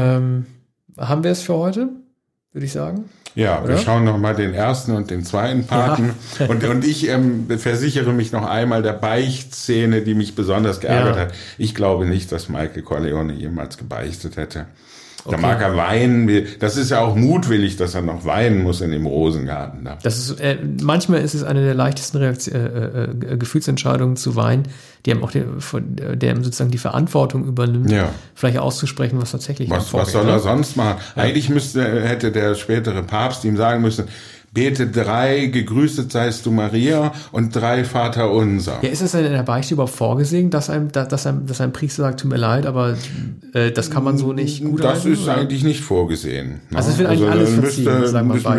haben wir es für heute, würde ich sagen. Ja, oder? Wir schauen noch mal den ersten und den zweiten Paten. Ja. Und ich versichere mich noch einmal der Beichtszene, die mich besonders geärgert hat. Ich glaube nicht, dass Michael Corleone jemals gebeichtet hätte. Da mag er weinen. Das ist ja auch mutwillig, dass er noch weinen muss in dem Rosengarten da. Das ist, manchmal ist es eine der leichtesten Gefühlsentscheidungen zu weinen, die einem auch der sozusagen die Verantwortung übernimmt, vielleicht auszusprechen, was tatsächlich vorgeht. Was soll er sonst machen? Ja. Eigentlich hätte der spätere Papst ihm sagen müssen, bete 3, gegrüßet seist du Maria und 3 Vater unser. Ja, ist es denn in der Beichte überhaupt vorgesehen, dass ein Priester sagt, tut mir leid, aber das kann man so nicht gut Das halten, ist oder? Eigentlich nicht vorgesehen. Ne? Also es wird eigentlich alles verziehen, sagen wir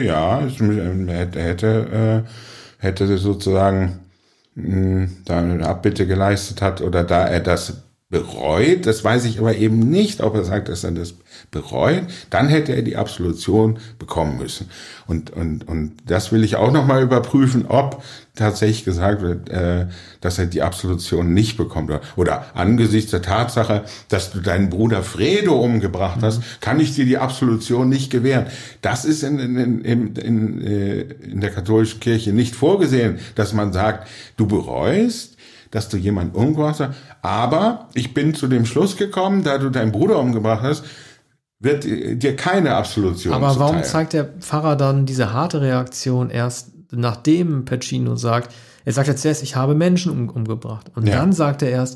Beichte. Hätte sozusagen da eine Abbitte geleistet hat oder da er das bereut, das weiß ich aber eben nicht, ob er sagt, dass er das bereut, dann hätte er die Absolution bekommen müssen. Und das will ich auch nochmal überprüfen, ob tatsächlich gesagt wird, dass er die Absolution nicht bekommt. Oder angesichts der Tatsache, dass du deinen Bruder Fredo umgebracht hast, kann ich dir die Absolution nicht gewähren. Das ist in der katholischen Kirche nicht vorgesehen, dass man sagt, du bereust, dass du jemanden umgebracht hast, aber ich bin zu dem Schluss gekommen, da du deinen Bruder umgebracht hast, wird dir keine Absolution zuteil. Aber warum zeigt der Pfarrer dann diese harte Reaktion erst, nachdem Pacino sagt, er sagt jetzt erst, ich habe Menschen umgebracht. Und dann sagt er erst,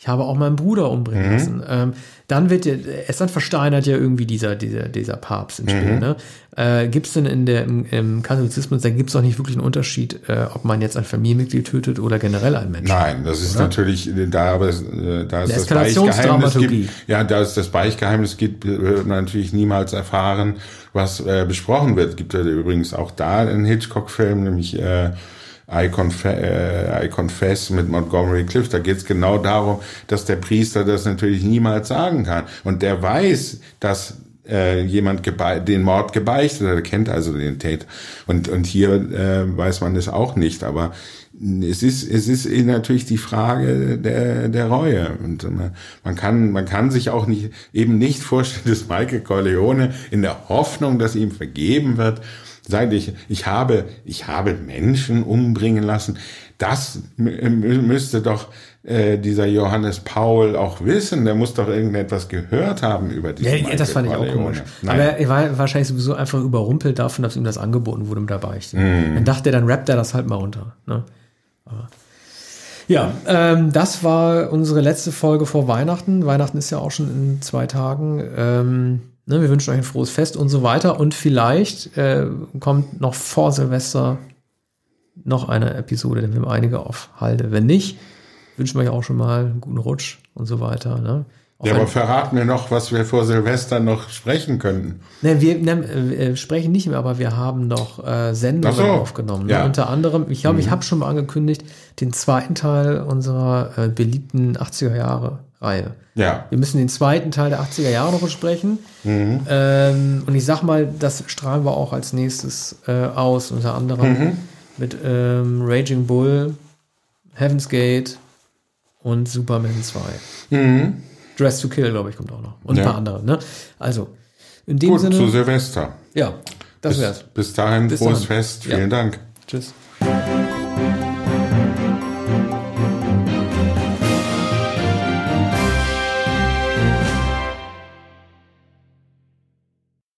ich habe auch meinen Bruder umbringen lassen. Dann wird dann versteinert ja irgendwie dieser Papst im Spiel. Ne? Gibt es denn im Katholizismus, da gibt es doch nicht wirklich einen Unterschied, ob man jetzt ein Familienmitglied tötet oder generell einen Menschen. Nein, das ist natürlich, da ist das Eskalationsdramaturgie. Da ist das Beichtgeheimnis gibt, wird man natürlich niemals erfahren, was besprochen wird. Es gibt ja übrigens auch da einen Hitchcock-Film, nämlich I Confess mit Montgomery Clift. Da geht es genau darum, dass der Priester das natürlich niemals sagen kann. Und der weiß, dass jemand den Mord gebeichtet hat, er kennt also den Täter. Und hier weiß man das auch nicht. Aber es ist natürlich die Frage der Reue. Und man kann sich auch nicht vorstellen, dass Michael Corleone in der Hoffnung, dass ihm vergeben wird, sagt, ich habe Menschen umbringen lassen. Das müsste doch dieser Johannes Paul auch wissen. Der muss doch irgendetwas gehört haben über diesen Michael das fand Corleone. Ich auch komisch. Nein. Aber er war wahrscheinlich sowieso einfach überrumpelt davon, dass ihm das angeboten wurde mit der Beichte. Dann dachte er, dann rappt er das halt mal runter. Ne? Aber ja, das war unsere letzte Folge vor Weihnachten. Weihnachten ist ja auch schon in 2 Tagen. Wir wünschen euch ein frohes Fest und so weiter. Und vielleicht kommt noch vor Silvester noch eine Episode, denn wir haben einige auf Halde. Wenn nicht, wünschen wir euch auch schon mal einen guten Rutsch und so weiter. Ne? Ja, aber verraten wir noch, was wir vor Silvester noch sprechen könnten. Ne, wir sprechen nicht mehr, aber wir haben noch Sendungen aufgenommen. Ja. Ne? Unter anderem, ich glaube, ich habe schon mal angekündigt, den 2. Teil unserer beliebten 80er-Jahre-Reihe. Ja. Wir müssen den 2. Teil der 80er Jahre noch besprechen. Und ich sag mal, das strahlen wir auch als nächstes aus, unter anderem mit Raging Bull, Heaven's Gate und Superman 2. Dress to Kill, glaube ich, kommt auch noch. Und ein paar andere. Ne? Also, in dem Sinne. Gut, zu Silvester. Ja, das wär's. Bis dahin, frohes Fest. Vielen Dank. Tschüss.